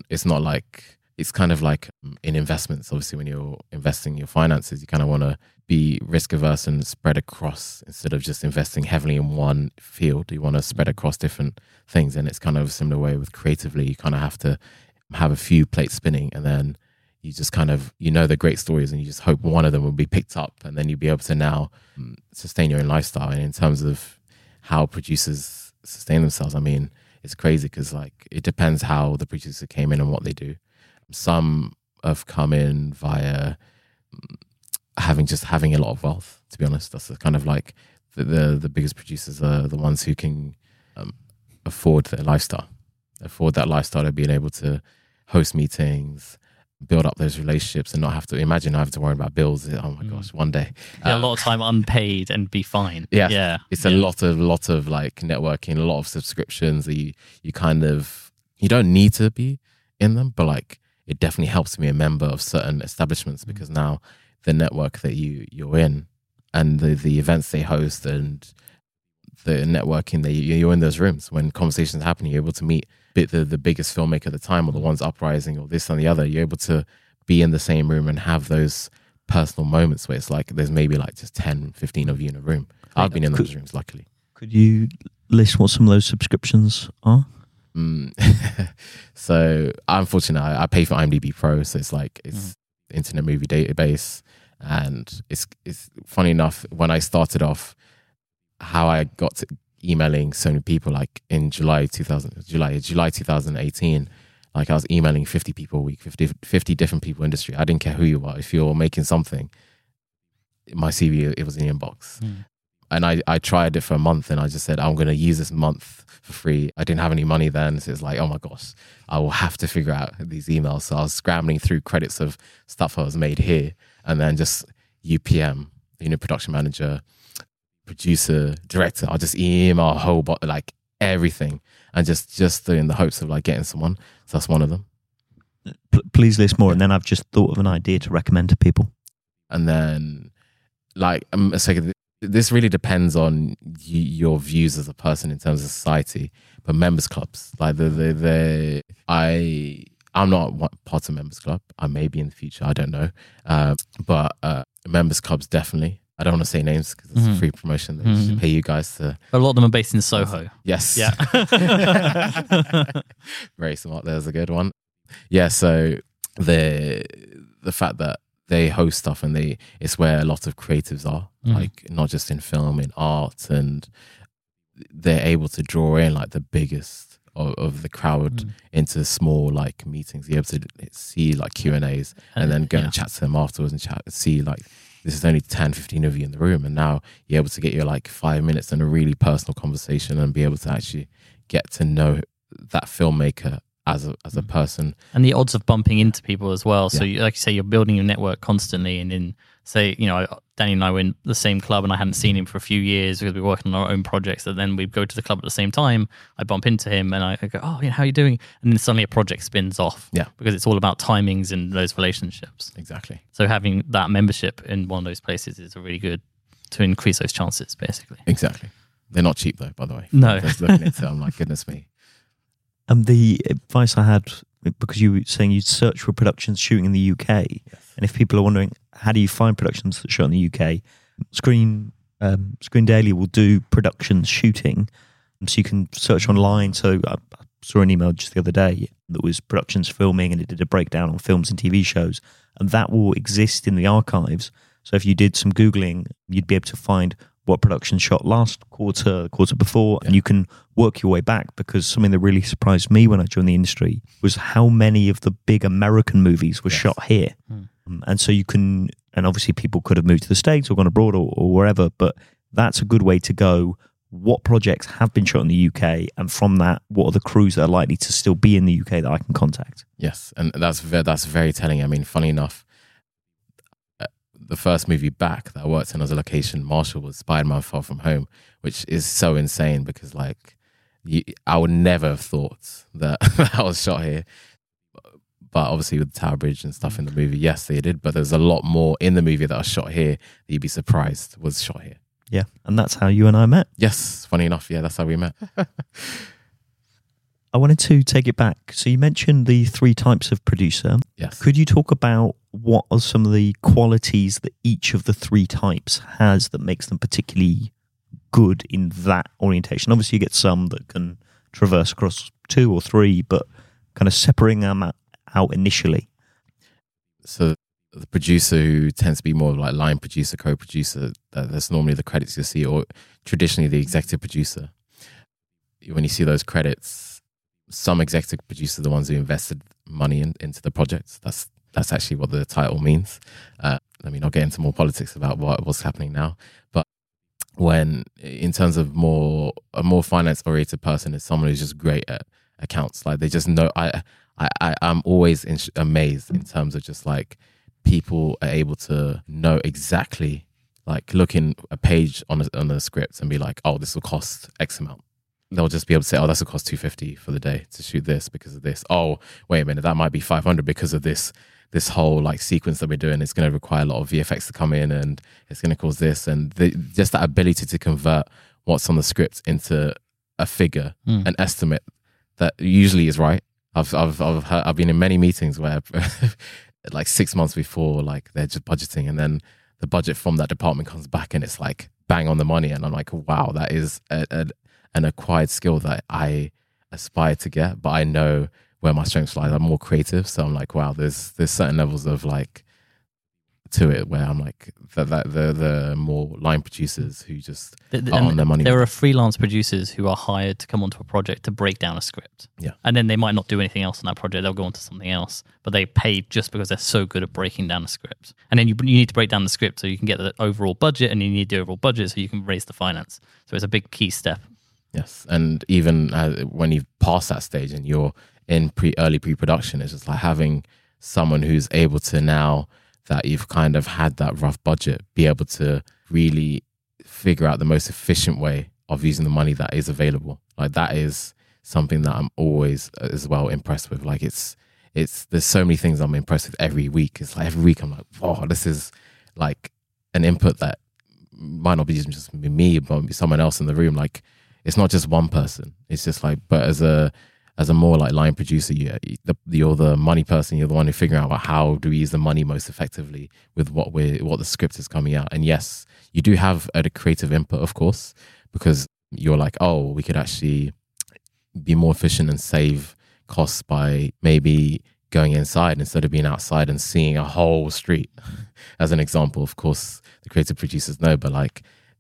like in investments. Obviously, when you're investing your finances, you kind of want to be risk averse and spread across, instead of just investing heavily in one field. You want to spread across different things. And it's kind of a similar way with creatively. You kind of have to have a few plates spinning, and then you just kind of, you know, the great stories, and you just hope one of them will be picked up, and then you'll be able to now sustain your own lifestyle. And in terms of how producers sustain themselves, I mean, it's crazy, because like, it depends how the producer came in and what they do. Some have come in via having a lot of wealth, to be honest. That's kind of like the biggest producers are the ones who can afford that lifestyle of being able to host meetings, build up those relationships, and not have to worry about bills. Oh my gosh, one day. A lot of time unpaid and be fine. Yeah. It's a lot of like networking, a lot of subscriptions that you don't need to be in them, but like, it definitely helps to be a member of certain establishments, because now the network that you're in, and the events they host, and the networking that you're in those rooms, when conversations happen, you're able to meet the biggest filmmaker at the time, or the ones uprising, or this and the other. You're able to be in the same room and have those personal moments where it's like there's maybe like just 10, 15 of you in a room. I've been in those rooms, luckily. Could you list what some of those subscriptions are? So unfortunately, I pay for IMDb Pro, so it's like it's Internet Movie Database, and it's funny enough, when I started off, how I got to emailing so many people, like in July 2018, like I was emailing 50 people a week, 50 different people in industry. I didn't care who you are. If you're making something, my CV, it was in the inbox. And I tried it for a month, and I just said, I'm going to use this month for free. I didn't have any money then. So it's like, oh my gosh, I will have to figure out these emails. So I was scrambling through credits of stuff I was made here, and then just UPM, production manager, producer, director. I'll just email a whole like everything, and just in the hopes of like getting someone. So that's one of them. Please list more, and then I've just thought of an idea to recommend to people. And then, like, so this really depends on your views as a person in terms of society. But members clubs, like I'm not part of members club. I may be in the future. I don't know. But members clubs definitely. I don't want to say names because it's a free promotion. They should pay you guys to. A lot of them are based in Soho. Yes. Yeah. Very smart. There's a good one. Yeah. So the fact that they host stuff and it's where a lot of creatives are, like not just in film, in art, and they're able to draw in like the biggest of the crowd into small like meetings. You're able to see like Q&As and then go and chat to them afterwards and see like, this is only 10, 15 of you in the room, and now you're able to get your like 5 minutes in a really personal conversation and be able to actually get to know that filmmaker as a person. And the odds of bumping into people as well. So like you say, you're building your network constantly, and in say, Danny and I were in the same club and I hadn't seen him for a few years because we were working on our own projects, and then we'd go to the club at the same time. I bump into him and I go, oh, how are you doing? And then suddenly a project spins off. Yeah. Because it's all about timings and those relationships. Exactly. So having that membership in one of those places is really good to increase those chances, basically. Exactly. They're not cheap though, by the way. No. Just looking into it, I'm like, goodness me. The advice I had, because you were saying you'd search for productions shooting in the UK, and if people are wondering, how do you find productions that shoot in the UK? Screen Daily will do productions shooting, so you can search online. So I saw an email just the other day that was productions filming, and it did a breakdown on films and TV shows, and that will exist in the archives. So if you did some Googling, you'd be able to find what production shot last quarter before, and you can work your way back, because something that really surprised me when I joined the industry was how many of the big American movies were shot here. And so you can, and obviously people could have moved to the States or gone abroad or wherever, but that's a good way to go. What projects have been shot in the UK, and from that, what are the crews that are likely to still be in the UK that I can contact? Yes, and that's very telling. I mean, funny enough, the first movie back that I worked in as a location marshal was Spider-Man Far From Home, which is so insane because like I would never have thought that that was shot here. But obviously with the Tower Bridge and stuff in the movie, yes, they did. But there's a lot more in the movie that was shot here that you'd be surprised was shot here. Yeah, and that's how you and I met. Yes, funny enough, yeah, that's how we met. I wanted to take it back. So you mentioned the 3 types of producer. Yes. Could you talk about what are some of the qualities that each of the 3 types has that makes them particularly good in that orientation? Obviously, you get some that can traverse across 2 or 3, but kind of separating them out initially. So the producer who tends to be more of like line producer, co-producer, that's normally the credits you'll see, or traditionally the executive producer. When you see those credits, some executive producers are the ones who invested money into the project. That's actually what the title means. Let me not get into more politics about what's happening now. But when, in terms of a more finance-oriented person is someone who's just great at accounts. Like they just know. I'm always amazed in terms of just like people are able to know exactly, like looking a page on a script and be like, oh, this will cost X amount. They'll just be able to say, oh, this will cost $250 for the day to shoot this because of this. Oh, wait a minute, that might be $500 because of this whole like sequence that we're doing. It's going to require a lot of VFX to come in, and it's going to cause this, and just that ability to convert what's on the script into a figure, an estimate that usually is right. I've been in many meetings where like 6 months before, like they're just budgeting, and then the budget from that department comes back and it's like bang on the money, and I'm like, wow, that is an acquired skill that I aspire to get, but I know where my strengths lie. I'm more creative, so I'm like, wow, there's certain levels of like to it where I'm like the more line producers who just are on their money. There are freelance producers who are hired to come onto a project to break down a script. Yeah. And then they might not do anything else on that project. They'll go on to something else, but they pay just because they're so good at breaking down the script. And then you need to break down the script so you can get the overall budget, and you need the overall budget so you can raise the finance. So it's a big key step. Yes. And even when you've passed that stage and you're in early pre-production, it's just like having someone who's able to, now that you've kind of had that rough budget, be able to really figure out the most efficient way of using the money that is available. Like that is something that I'm always as well impressed with. Like it's there's so many things I'm impressed with every week. It's like every week I'm like, wow, this is like an input that might not be just me, but be someone else in the room. Like it's not just one person. It's just like, but as a more like line producer, you're the money person. You're the one who figuring out how do we use the money most effectively with what the script is coming out. And yes, you do have a creative input, of course, because you're like, oh, we could actually be more efficient and save costs by maybe going inside instead of being outside and seeing a whole street. As an example, of course, the creative producers know, but like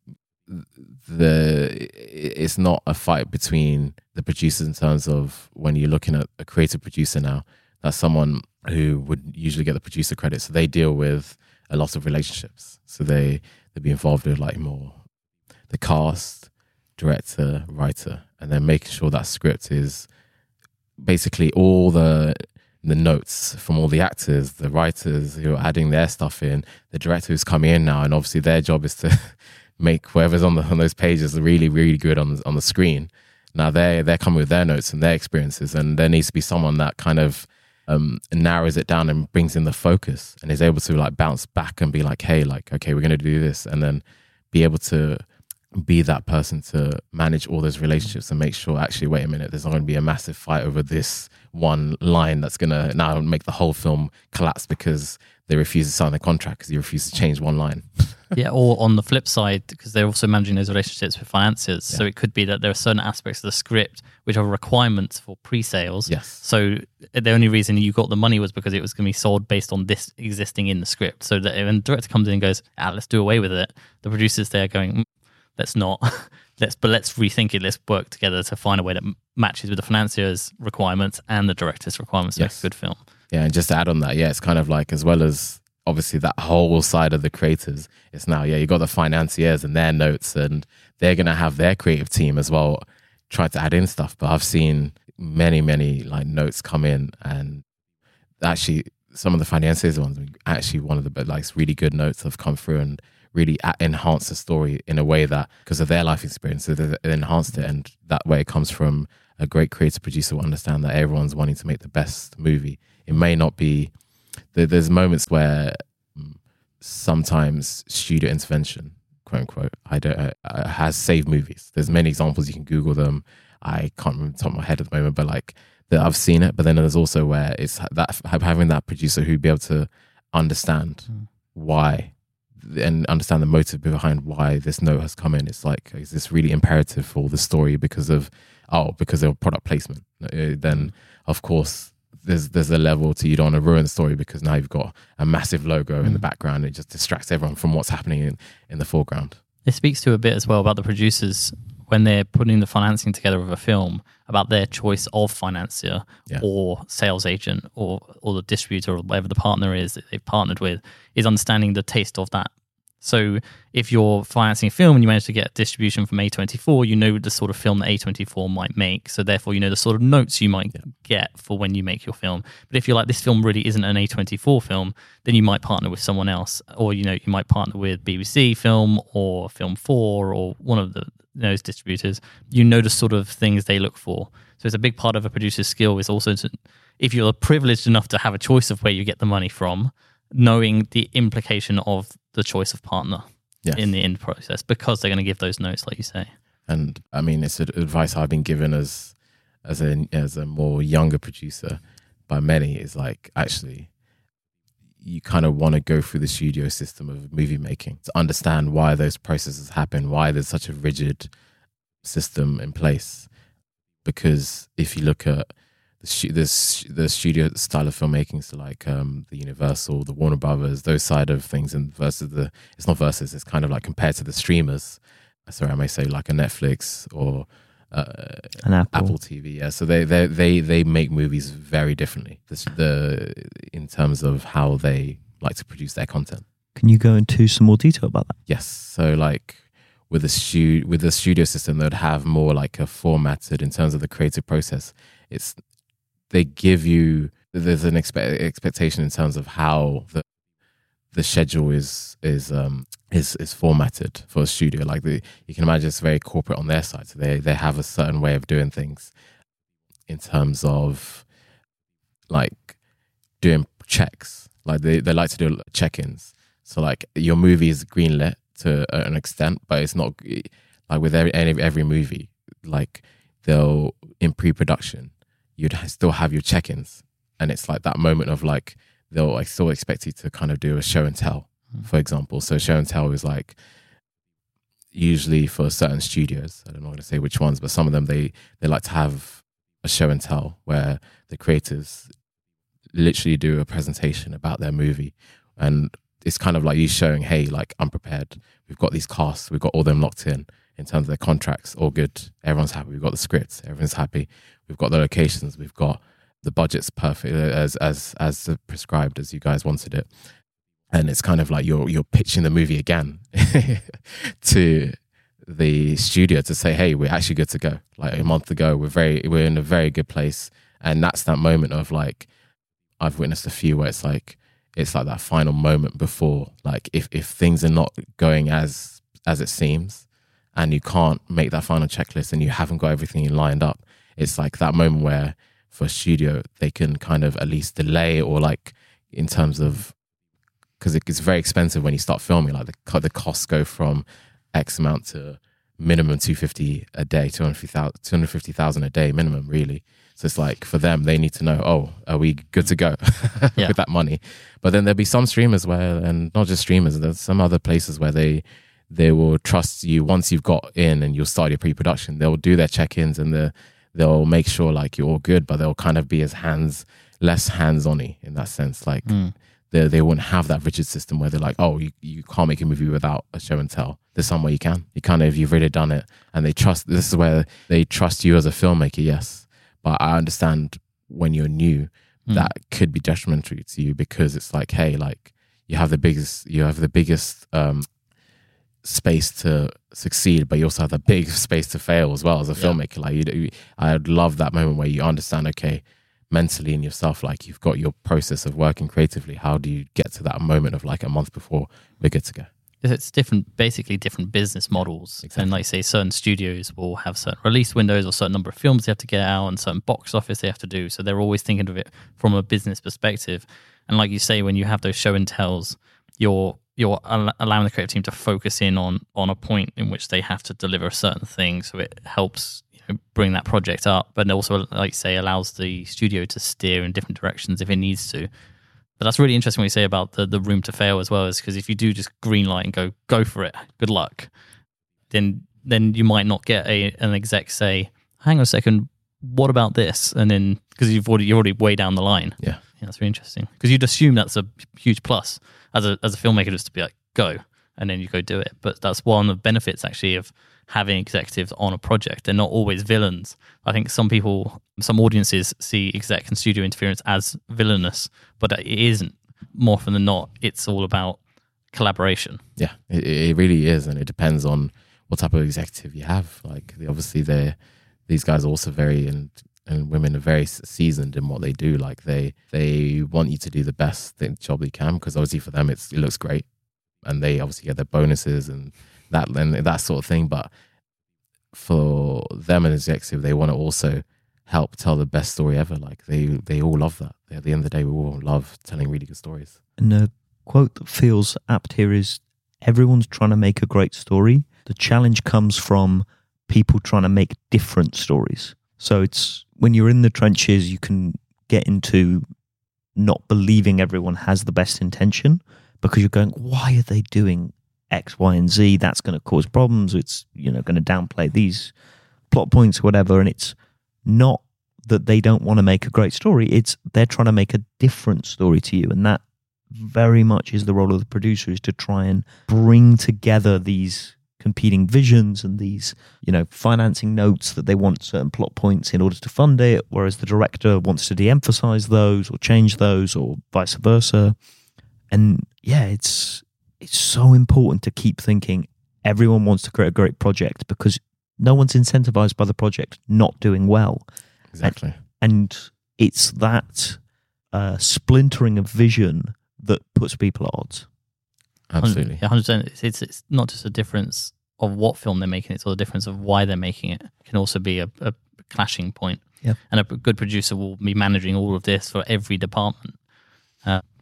it's not a fight between the producers in terms of when you're looking at a creative producer now, that's someone who would usually get the producer credit. So they deal with a lot of relationships. So they'd be involved with like more the cast, director, writer, and then making sure that script is basically all the notes from all the actors, the writers who are adding their stuff in, the director who's coming in now, and obviously their job is to make whoever's on those pages really, really good on the screen. Now they're coming with their notes and their experiences, and there needs to be someone that kind of narrows it down and brings in the focus and is able to like bounce back and be like, hey, like, okay, we're going to do this, and then be able to be that person to manage all those relationships and make sure, actually, wait a minute, there's not going to be a massive fight over this one line that's going to now make the whole film collapse because they refuse to sign the contract because you refuse to change one line. Yeah, or on the flip side, because they're also managing those relationships with financiers. Yeah. So it could be that there are certain aspects of the script which are requirements for pre-sales. Yes. So the only reason you got the money was because it was going to be sold based on this existing in the script. So that when the director comes in and goes, let's do away with it, the producers there going, let's not, let's rethink it. Let's work together to find a way that matches with the financier's requirements and the director's requirements to make a good film. Yeah, and just to add on that, it's kind of like, as well as obviously that whole side of the creators, it's now, you got the financiers and their notes, and they're going to have their creative team as well try to add in stuff. But I've seen many, many like notes come in, and actually some of the financiers ones, actually one of the like really good notes have come through and really enhance the story in a way that, because of their life experience, they enhanced it. And that way it comes from a great creative producer who understand that everyone's wanting to make the best movie. It may not be, there's moments where sometimes studio intervention, quote unquote, has saved movies. There's many examples, you can Google them. I can't remember the top of my head at the moment, but like that I've seen it. But then there's also where it's that having that producer who'd be able to understand why and understand the motive behind why this note has come in. It's like, is this really imperative for the story because of product placement? Then of course there's a level to, you don't want to ruin the story because now you've got a massive logo in the background. It just distracts everyone from what's happening in the foreground. It speaks to a bit as well about the producers when they're putting the financing together of a film, about their choice of financier or sales agent or the distributor or whatever the partner is that they've partnered with, is understanding the taste of that. So if you're financing a film and you manage to get distribution from A24, you know the sort of film that A24 might make. So therefore, you know the sort of notes you might get for when you make your film. But if you're like, this film really isn't an A24 film, then you might partner with someone else. Or, you might partner with BBC Film or Film 4 or one of those distributors. You know the sort of things they look for. So it's a big part of a producer's skill is also to, if you're privileged enough to have a choice of where you get the money from, knowing the implication of the choice of partner in the end process, because they're going to give those notes, like you say. And I mean, it's advice I've been given as a more younger producer by many, is like, actually, you kind of want to go through the studio system of movie making to understand why those processes happen, why there's such a rigid system in place. Because if you look at the studio style of filmmaking, so like the Universal, the Warner Brothers, those side of things, and it's kind of like compared to the streamers. Sorry, I may say like a Netflix or an Apple TV. Yeah, so they make movies very differently. In terms of how they like to produce their content. Can you go into some more detail about that? Yes. So like with the studio system, they'd have more like a formatted in terms of the creative process. They give you, there's an expectation in terms of how the schedule is formatted for a studio. Like you can imagine it's very corporate on their side. So they have a certain way of doing things in terms of like doing checks. Like they like to do check-ins. So like your movie is greenlit to an extent, but it's not like with every movie. Like they'll in pre-production, you'd still have your check-ins, and it's like that moment of like they'll like still expect you to kind of do a show and tell, for example. So show and tell is like usually for certain studios. I don't know how to say which ones, but some of them they like to have a show and tell where the creators literally do a presentation about their movie, and it's kind of like you showing, hey, like I'm prepared. We've got these casts, we've got all them locked in terms of their contracts, all good. Everyone's happy. We've got the scripts, everyone's happy. We've got the locations, we've got the budget's perfect as prescribed as you guys wanted it. And it's kind of like you're pitching the movie again to the studio to say, hey, we're actually good to go. Like a month ago, we're in a very good place. And that's that moment of like, I've witnessed a few where it's like that final moment before, like if things are not going as it seems, and you can't make that final checklist and you haven't got everything lined up, it's like that moment where for a studio they can kind of at least delay, or like in terms of, because it's very expensive when you start filming, like the costs go from X amount to minimum 250 a day, 250,000 a day minimum, really. So it's like for them, they need to know, oh, are we good to go with that money? But then there'll be some streamers where, and not just streamers, there's some other places where they will trust you once you've got in and you'll start your pre-production. They'll do their check-ins and they'll make sure like you're all good, but they'll kind of be less hands-on-y in that sense. Like they wouldn't have that rigid system where they're like, oh, you can't make a movie without a show and tell. There's some way you can. You kind of, you've really done it, and this is where they trust you as a filmmaker, yes. But I understand when you're new, that could be detrimental to you, because it's like, hey, like you have the biggest space to succeed, but you also have the big space to fail as well as a filmmaker. Like I'd love that moment where you understand, okay, mentally in yourself, like you've got your process of working creatively. How do you get to that moment of like a month before we're good to go? It's basically different business models. Exactly. And like say certain studios will have certain release windows or certain number of films they have to get out and certain box office they have to do. So they're always thinking of it from a business perspective. And like you say, when you have those show and tells, you're allowing the creative team to focus in on a point in which they have to deliver a certain thing. So it helps bring that project up, but also, like you say, allows the studio to steer in different directions if it needs to. But that's really interesting what you say about the room to fail as well, is because if you do just green light and go for it, good luck, then you might not get an exec say, hang on a second, what about this? And then because you're already way down the line. Yeah, that's really interesting, because you'd assume that's a huge plus as a filmmaker, just to be like, go, and then you go do it. But that's one of the benefits actually of having executives on a project. They're not always villains. I think some audiences see exec and studio interference as villainous, but it isn't. More often than not, it's all about collaboration. Yeah, it really is, and it depends on what type of executive you have. Like obviously these guys are also very, and women are very seasoned in what they do. Like they want you to do the best job they can, because obviously for them it looks great, and they obviously get their bonuses and that sort of thing. But for them as executive, they want to also help tell the best story ever. Like they all love that. At the end of the day, we all love telling really good stories. And a quote that feels apt here is, everyone's trying to make a great story. The challenge comes from people trying to make different stories. So it's when you're in the trenches, you can get into not believing everyone has the best intention, because you're going, why are they doing X, Y, and Z? That's going to cause problems. It's going to downplay these plot points, whatever. And it's not that they don't want to make a great story. It's they're trying to make a different story to you, and that very much is the role of the producer, is to try and bring together these competing visions and these financing notes that they want certain plot points in order to fund it, whereas the director wants to de-emphasize those or change those, or vice versa. And yeah, it's so important to keep thinking everyone wants to create a great project, because no one's incentivized by the project not doing well. Exactly. And it's that splintering of vision that puts people at odds. Absolutely. 100%. It's not just a difference of what film they're making, it's all the difference of why they're making it. It can also be a clashing point. Yeah. And a good producer will be managing all of this for every department.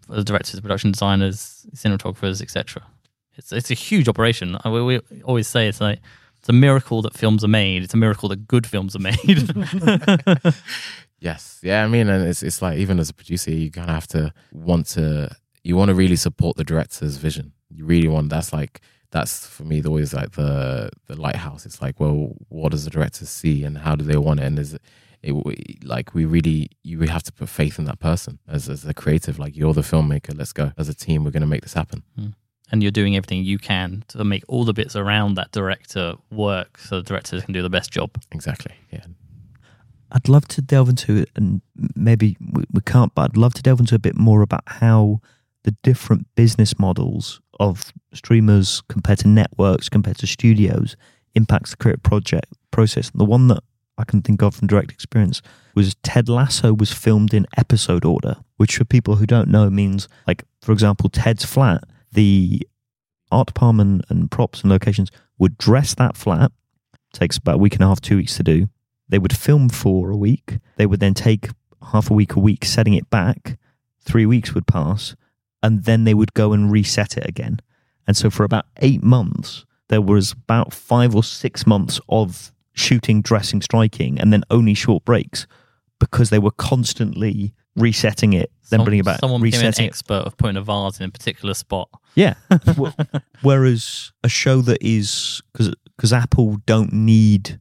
the directors, production designers, cinematographers, etc. It's a huge operation. We always say it's like it's a miracle that films are made. It's a miracle that good films are made. Yes, yeah. I mean, and it's like even as a producer, you kind of have to want to really support the director's vision. You really want that's for me always like the lighthouse. It's like, well, what does the director see and how do they want it? And you have to put faith in that person as a creative. Like, you're the filmmaker. Let's go as a team. We're going to make this happen. And you're doing everything you can to make all the bits around that director work, so the director can do the best job. Exactly. Yeah. I'd love to delve into it, and maybe we can't, but I'd love to delve into a bit more about how the different business models of streamers compared to networks, compared to studios, impacts the creative project process. And the one that I can think of from direct experience was Ted Lasso was filmed in episode order, which for people who don't know means, like, for example, Ted's flat, the art department and props and locations would dress that flat. Takes about a week and a half, 2 weeks to do. They would film for a week. They would then take half a week setting it back. 3 weeks would pass. And then they would go and reset it again. And so for about 8 months, there was about 5 or 6 months of shooting, dressing, striking, and then only short breaks because they were constantly resetting it, then bringing it back. Someone became an resetting expert of putting a vase in a particular spot. Yeah. Whereas a show that is, because Apple don't need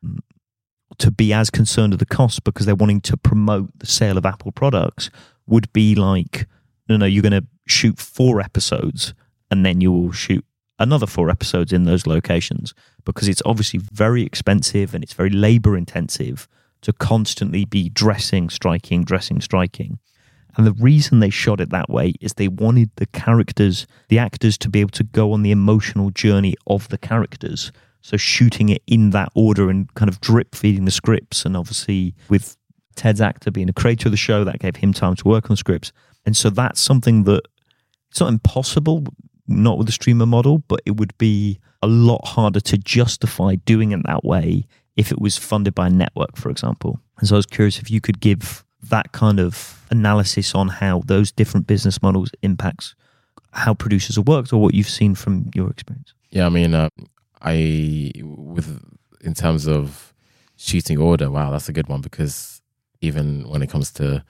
to be as concerned with the cost because they're wanting to promote the sale of Apple products, would be like, no, you're going to shoot 4 episodes and then you will shoot another 4 episodes in those locations, because it's obviously very expensive and it's very labor intensive to constantly be dressing, striking. And the reason they shot it that way is they wanted the actors to be able to go on the emotional journey of the characters. So shooting it in that order and kind of drip feeding the scripts. And obviously with Ted's actor being a creator of the show, that gave him time to work on scripts. And so that's something that it's not impossible, not with the streamer model, but it would be a lot harder to justify doing it that way if it was funded by a network, for example. And so I was curious if you could give that kind of analysis on how those different business models impacts how producers are worked, or what you've seen from your experience. Yeah, I mean, in terms of shooting order, wow, that's a good one, because even when it comes to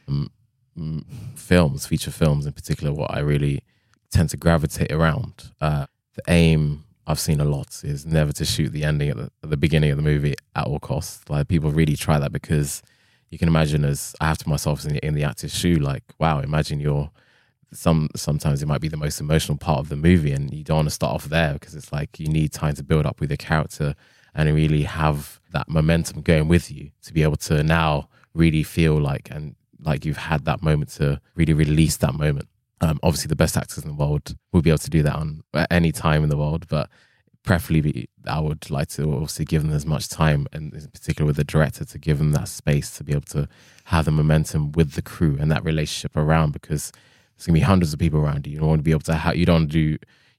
films, feature films in particular, what I really tend to gravitate around, the aim I've seen a lot is never to shoot the ending at the beginning of the movie at all costs. Like, people really try that, because you can imagine, as I have to myself in the actor's shoe, like, wow, imagine sometimes it might be the most emotional part of the movie, and you don't want to start off there, because it's like you need time to build up with your character and really have that momentum going with you to be able to now really feel like you've had that moment to really release that moment. Obviously, the best actors in the world will be able to do that at any time in the world, but preferably I would like to obviously give them as much time, and in particular with the director, to give them that space to be able to have the momentum with the crew and that relationship around, because there's gonna be hundreds of people around you. You don't want to be able to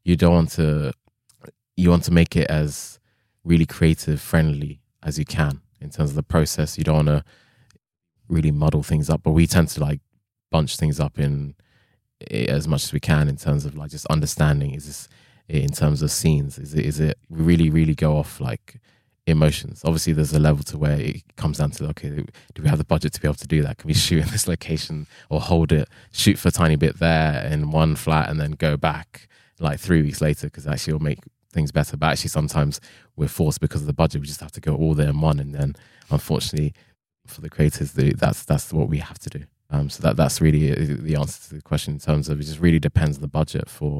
you want to make it as really creative friendly as you can in terms of the process. You don't want to really muddle things up, but we tend to like bunch things up in as much as we can in terms of like just understanding, is this in terms of scenes, is it really, really go off like emotions. Obviously there's a level to where it comes down to, okay, do we have the budget to be able to do that? Can we shoot in this location, or shoot for a tiny bit there in one flat and then go back like 3 weeks later, because actually it'll make things better. But actually sometimes we're forced, because of the budget, we just have to go all there in one, and then unfortunately for the creators, that's what we have to do. So that's really the answer to the question, in terms of it just really depends on the budget for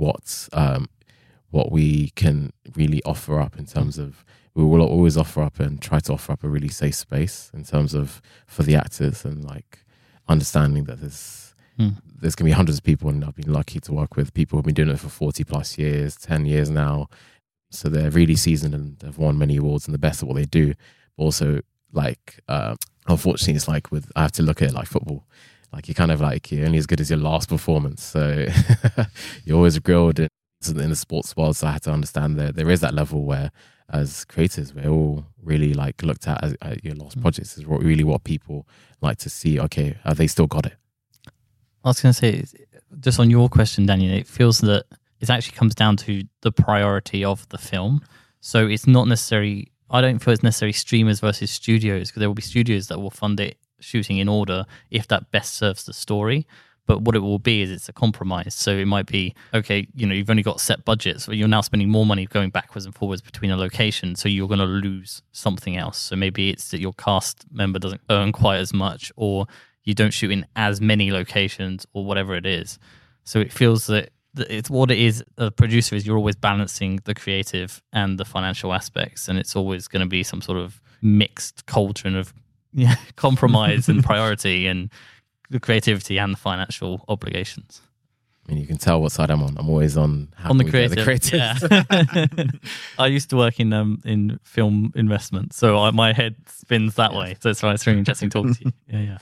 what we can really offer up, in terms of we will always offer up and try to offer up a really safe space in terms of for the actors, and like understanding that there's going to be hundreds of people, and I've been lucky to work with people who've been doing it for 40 plus years, 10 years now. So they're really seasoned and they've won many awards and the best at what they do. But also, like, unfortunately, it's like I have to look at it like football. Like, you're kind of like, you're only as good as your last performance. So you're always grilled in the sports world. So I had to understand that there is that level where, as creators, we're all really like looked at your last projects is really what people like to see. Okay, have they still got it? I was going to say, just on your question, Daniel, it feels that it actually comes down to the priority of the film. So it's not necessarily, I don't feel it's necessarily streamers versus studios, because there will be studios that will fund it shooting in order if that best serves the story. But what it will be is it's a compromise. So it might be, okay, you've only got set budgets, but you're now spending more money going backwards and forwards between a location. So you're going to lose something else. So maybe it's that your cast member doesn't earn quite as much, or you don't shoot in as many locations, or whatever it is. So it feels that it's what it is. A producer is, you're always balancing the creative and the financial aspects. And it's always going to be some sort of mixed cauldron of compromise and priority and the creativity and the financial obligations. I mean, you can tell what side I'm on. I'm always on the creative. Yeah. I used to work in film investment, so my head spins that way. So it's really interesting talking to you. Yeah.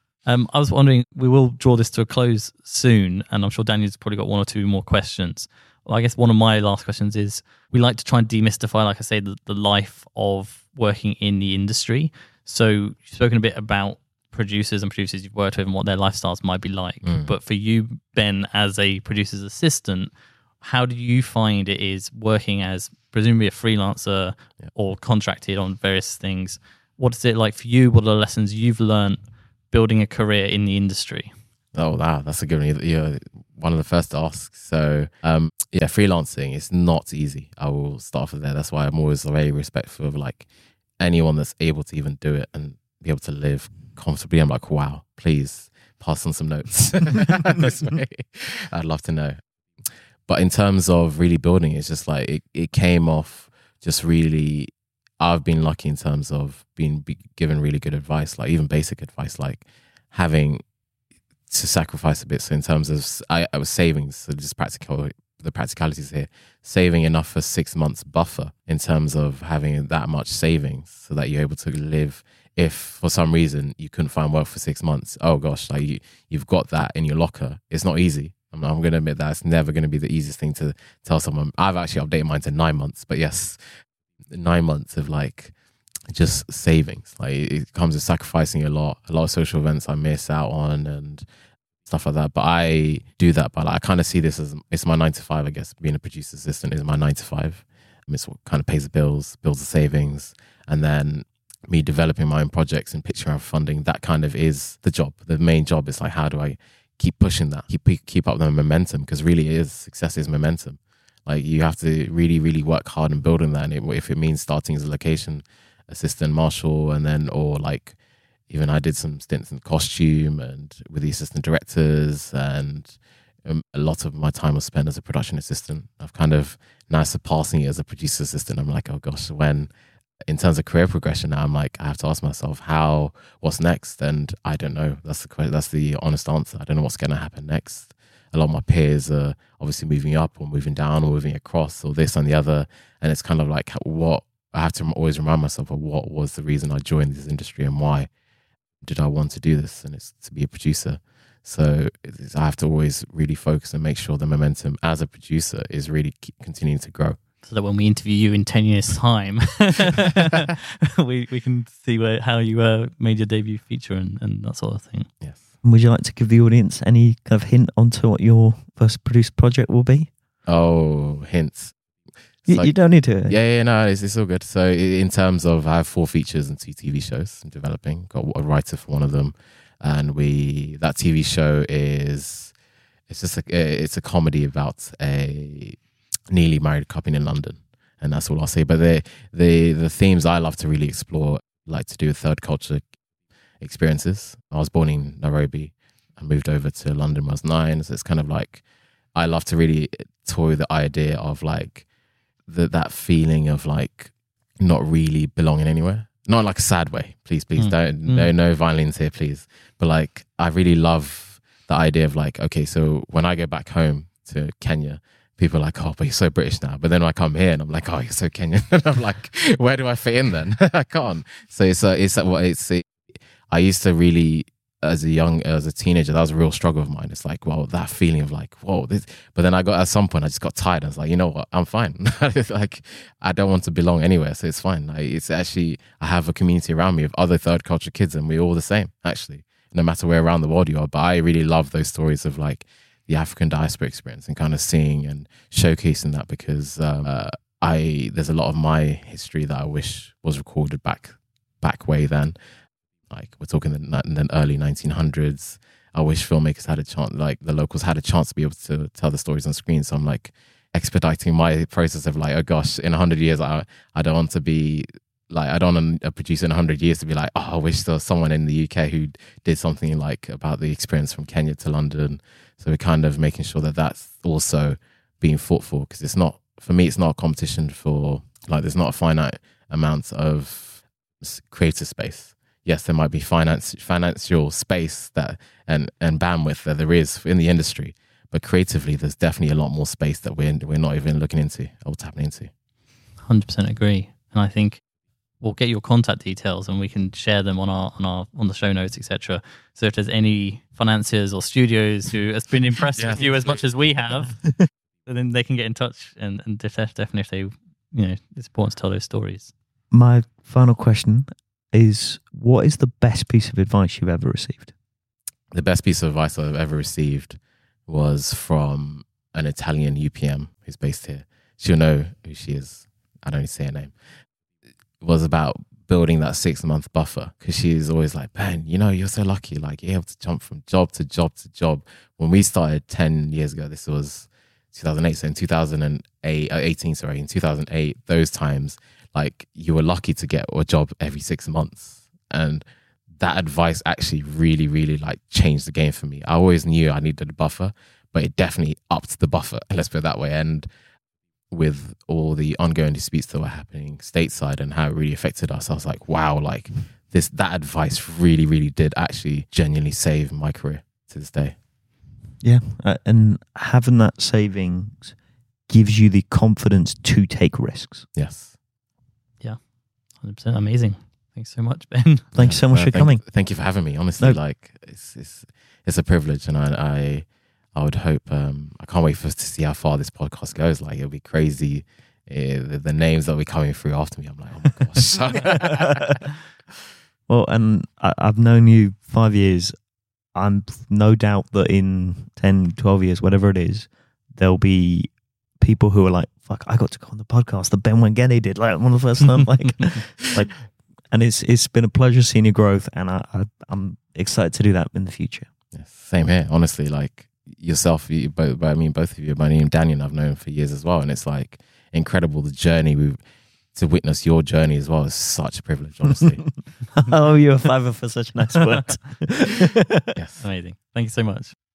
I was wondering, we will draw this to a close soon, and I'm sure Daniel's probably got one or two more questions. Well, I guess one of my last questions is, we like to try and demystify, like I say, the life of working in the industry. So you've spoken a bit about producers you've worked with and what their lifestyles might be like. But for you, Ben, as a producer's assistant, how do you find it is working as presumably a freelancer or contracted on various things? What is it like for you? What are the lessons you've learned building a career in the industry? Oh, wow, that's a good one. You're one of the first to ask. So, freelancing is not easy. I will start with there. That's why I'm always very respectful of like anyone that's able to even do it and be able to live comfortably. I'm like, wow, please pass on some notes. This way. I'd love to know. But in terms of really building, it's just like it came off just really, I've been lucky in terms of being given really good advice, like even basic advice, like having to sacrifice a bit. So in terms of, I was savings, so just the practicalities here, saving enough for 6 months buffer in terms of having that much savings so that you're able to live. If for some reason you couldn't find work for 6 months, oh gosh, like you've got that in your locker. It's not easy. I'm going to admit that it's never going to be the easiest thing to tell someone. I've actually updated mine to 9 months, but yes, 9 months of like just savings. Like it comes with sacrificing a lot of social events I miss out on and stuff like that. But I do that, but like, I kind of see this as, it's my 9 to 5, I guess. Being a producer assistant is my 9 to 5. It's what kind of pays the bills, builds the savings, and then me developing my own projects and pitching around funding. That kind of is the job. The main job is like, how do I keep pushing that, keep up the momentum? Because really, success is momentum. Like you have to really, really work hard in building that. And if it means starting as a location assistant, marshal, and then, or like, even I did some stints in costume and with the assistant directors, and a lot of my time was spent as a production assistant. I've kind of now surpassing it as a producer assistant. I'm like, oh gosh, in terms of career progression now, I'm like, I have to ask myself what's next? And I don't know. That's the honest answer. I don't know what's going to happen next. A lot of my peers are obviously moving up or moving down or moving across or this and the other. And it's kind of like what I have to always remind myself of, what was the reason I joined this industry and why did I want to do this? And it's to be a producer. So I have to always really focus and make sure the momentum as a producer is really continuing to grow. So that when we interview you in 10 years' time, we can see how you made your debut feature and that sort of thing. Yes. Would you like to give the audience any kind of hint onto what your first produced project will be? Oh, hints. You don't need to. Yeah, no, it's all good. So in terms of, I have 4 features and 2 TV shows I'm developing. Got a writer for one of them, and that TV show it's a comedy about a newly married couple in London, and that's all I'll say. But the themes I love to really explore, like to do with third culture experiences. I was born in Nairobi. I moved over to London when I was 9, so it's kind of like I love to really toy the idea of like that feeling of like not really belonging anywhere. Not like a sad way, please no violence here, please. But like I really love the idea of like, okay, so when I go back home to Kenya, people are like, oh, but you're so British now. But then I come here and I'm like, oh, you're so Kenyan. And I'm like, where do I fit in then? I can't. So I used to really, as a teenager, that was a real struggle of mine. It's like, well, that feeling of like, whoa, this. But then at some point I just got tired. I was like, you know what, I'm fine. Like, I don't want to belong anywhere, so it's fine. Like, it's actually, I have a community around me of other third culture kids, and we're all the same. Actually, no matter where around the world you are. But I really love those stories of like the African diaspora experience and kind of seeing and showcasing that, because there's a lot of my history that I wish was recorded back way then. Like we're talking in the early 1900s. I wish filmmakers had a chance, like the locals had a chance to be able to tell the stories on screen. So I'm like expediting my process of like, oh gosh, in 100 years, I don't want to be like, I don't want a producer in 100 years to be like, oh, I wish there was someone in the UK who did something like about the experience from Kenya to London. So we're kind of making sure that that's also being fought for, because it's not, for me, it's not a competition for, like, there's not a finite amount of creative space. Yes, there might be financial space that and bandwidth that there is in the industry, but creatively, there's definitely a lot more space that we're not even looking into or tapping into. 100% agree, and I think we'll get your contact details and we can share them on the show notes, etc. So if there's any financiers or studios who has been impressed with you as much as we have, then they can get in touch and definitely if they, you know, it's important to tell those stories. My final question is, what is the best piece of advice you've ever received? The best piece of advice I've ever received was from an Italian UPM who's based here. She'll know who she is. I don't need to say her name. It was about building that 6-month buffer, because she's always like, Ben, you know, you're so lucky. Like, you're able to jump from job to job to job. When we started 10 years ago, this was 2008. So in 2008, those times, like, you were lucky to get a job every 6 months. And that advice actually really, really like changed the game for me. I always knew I needed a buffer, but it definitely upped the buffer, let's put it that way. And with all the ongoing disputes that were happening stateside and how it really affected us, I was like, wow, like that advice really, really did actually genuinely save my career to this day. Yeah, and having that savings gives you the confidence to take risks. Yes. Yeah, 100%. Amazing. Thanks so much, Ben. Thanks so much for coming. Thank you for having me. Honestly, like it's a privilege, and I would hope. I can't wait to see how far this podcast goes. Like, it'll be crazy. The names that will be coming through after me, I'm like, oh my gosh. Well, and I've known you 5 years. I'm no doubt that in 10, 12 years, whatever it is, there'll be people who are like, fuck, I got to go on the podcast that Ben Wangeni did, like, one of the first time, like, and it's been a pleasure seeing your growth, and I'm excited to do that in the future. Yes, same here. Honestly, like yourself, both of you, my name Daniel, I've known for years as well, and it's like incredible the journey to witness your journey as well is such a privilege, honestly. Oh, you're a fiver for such nice words. Yes, amazing. Thank you so much.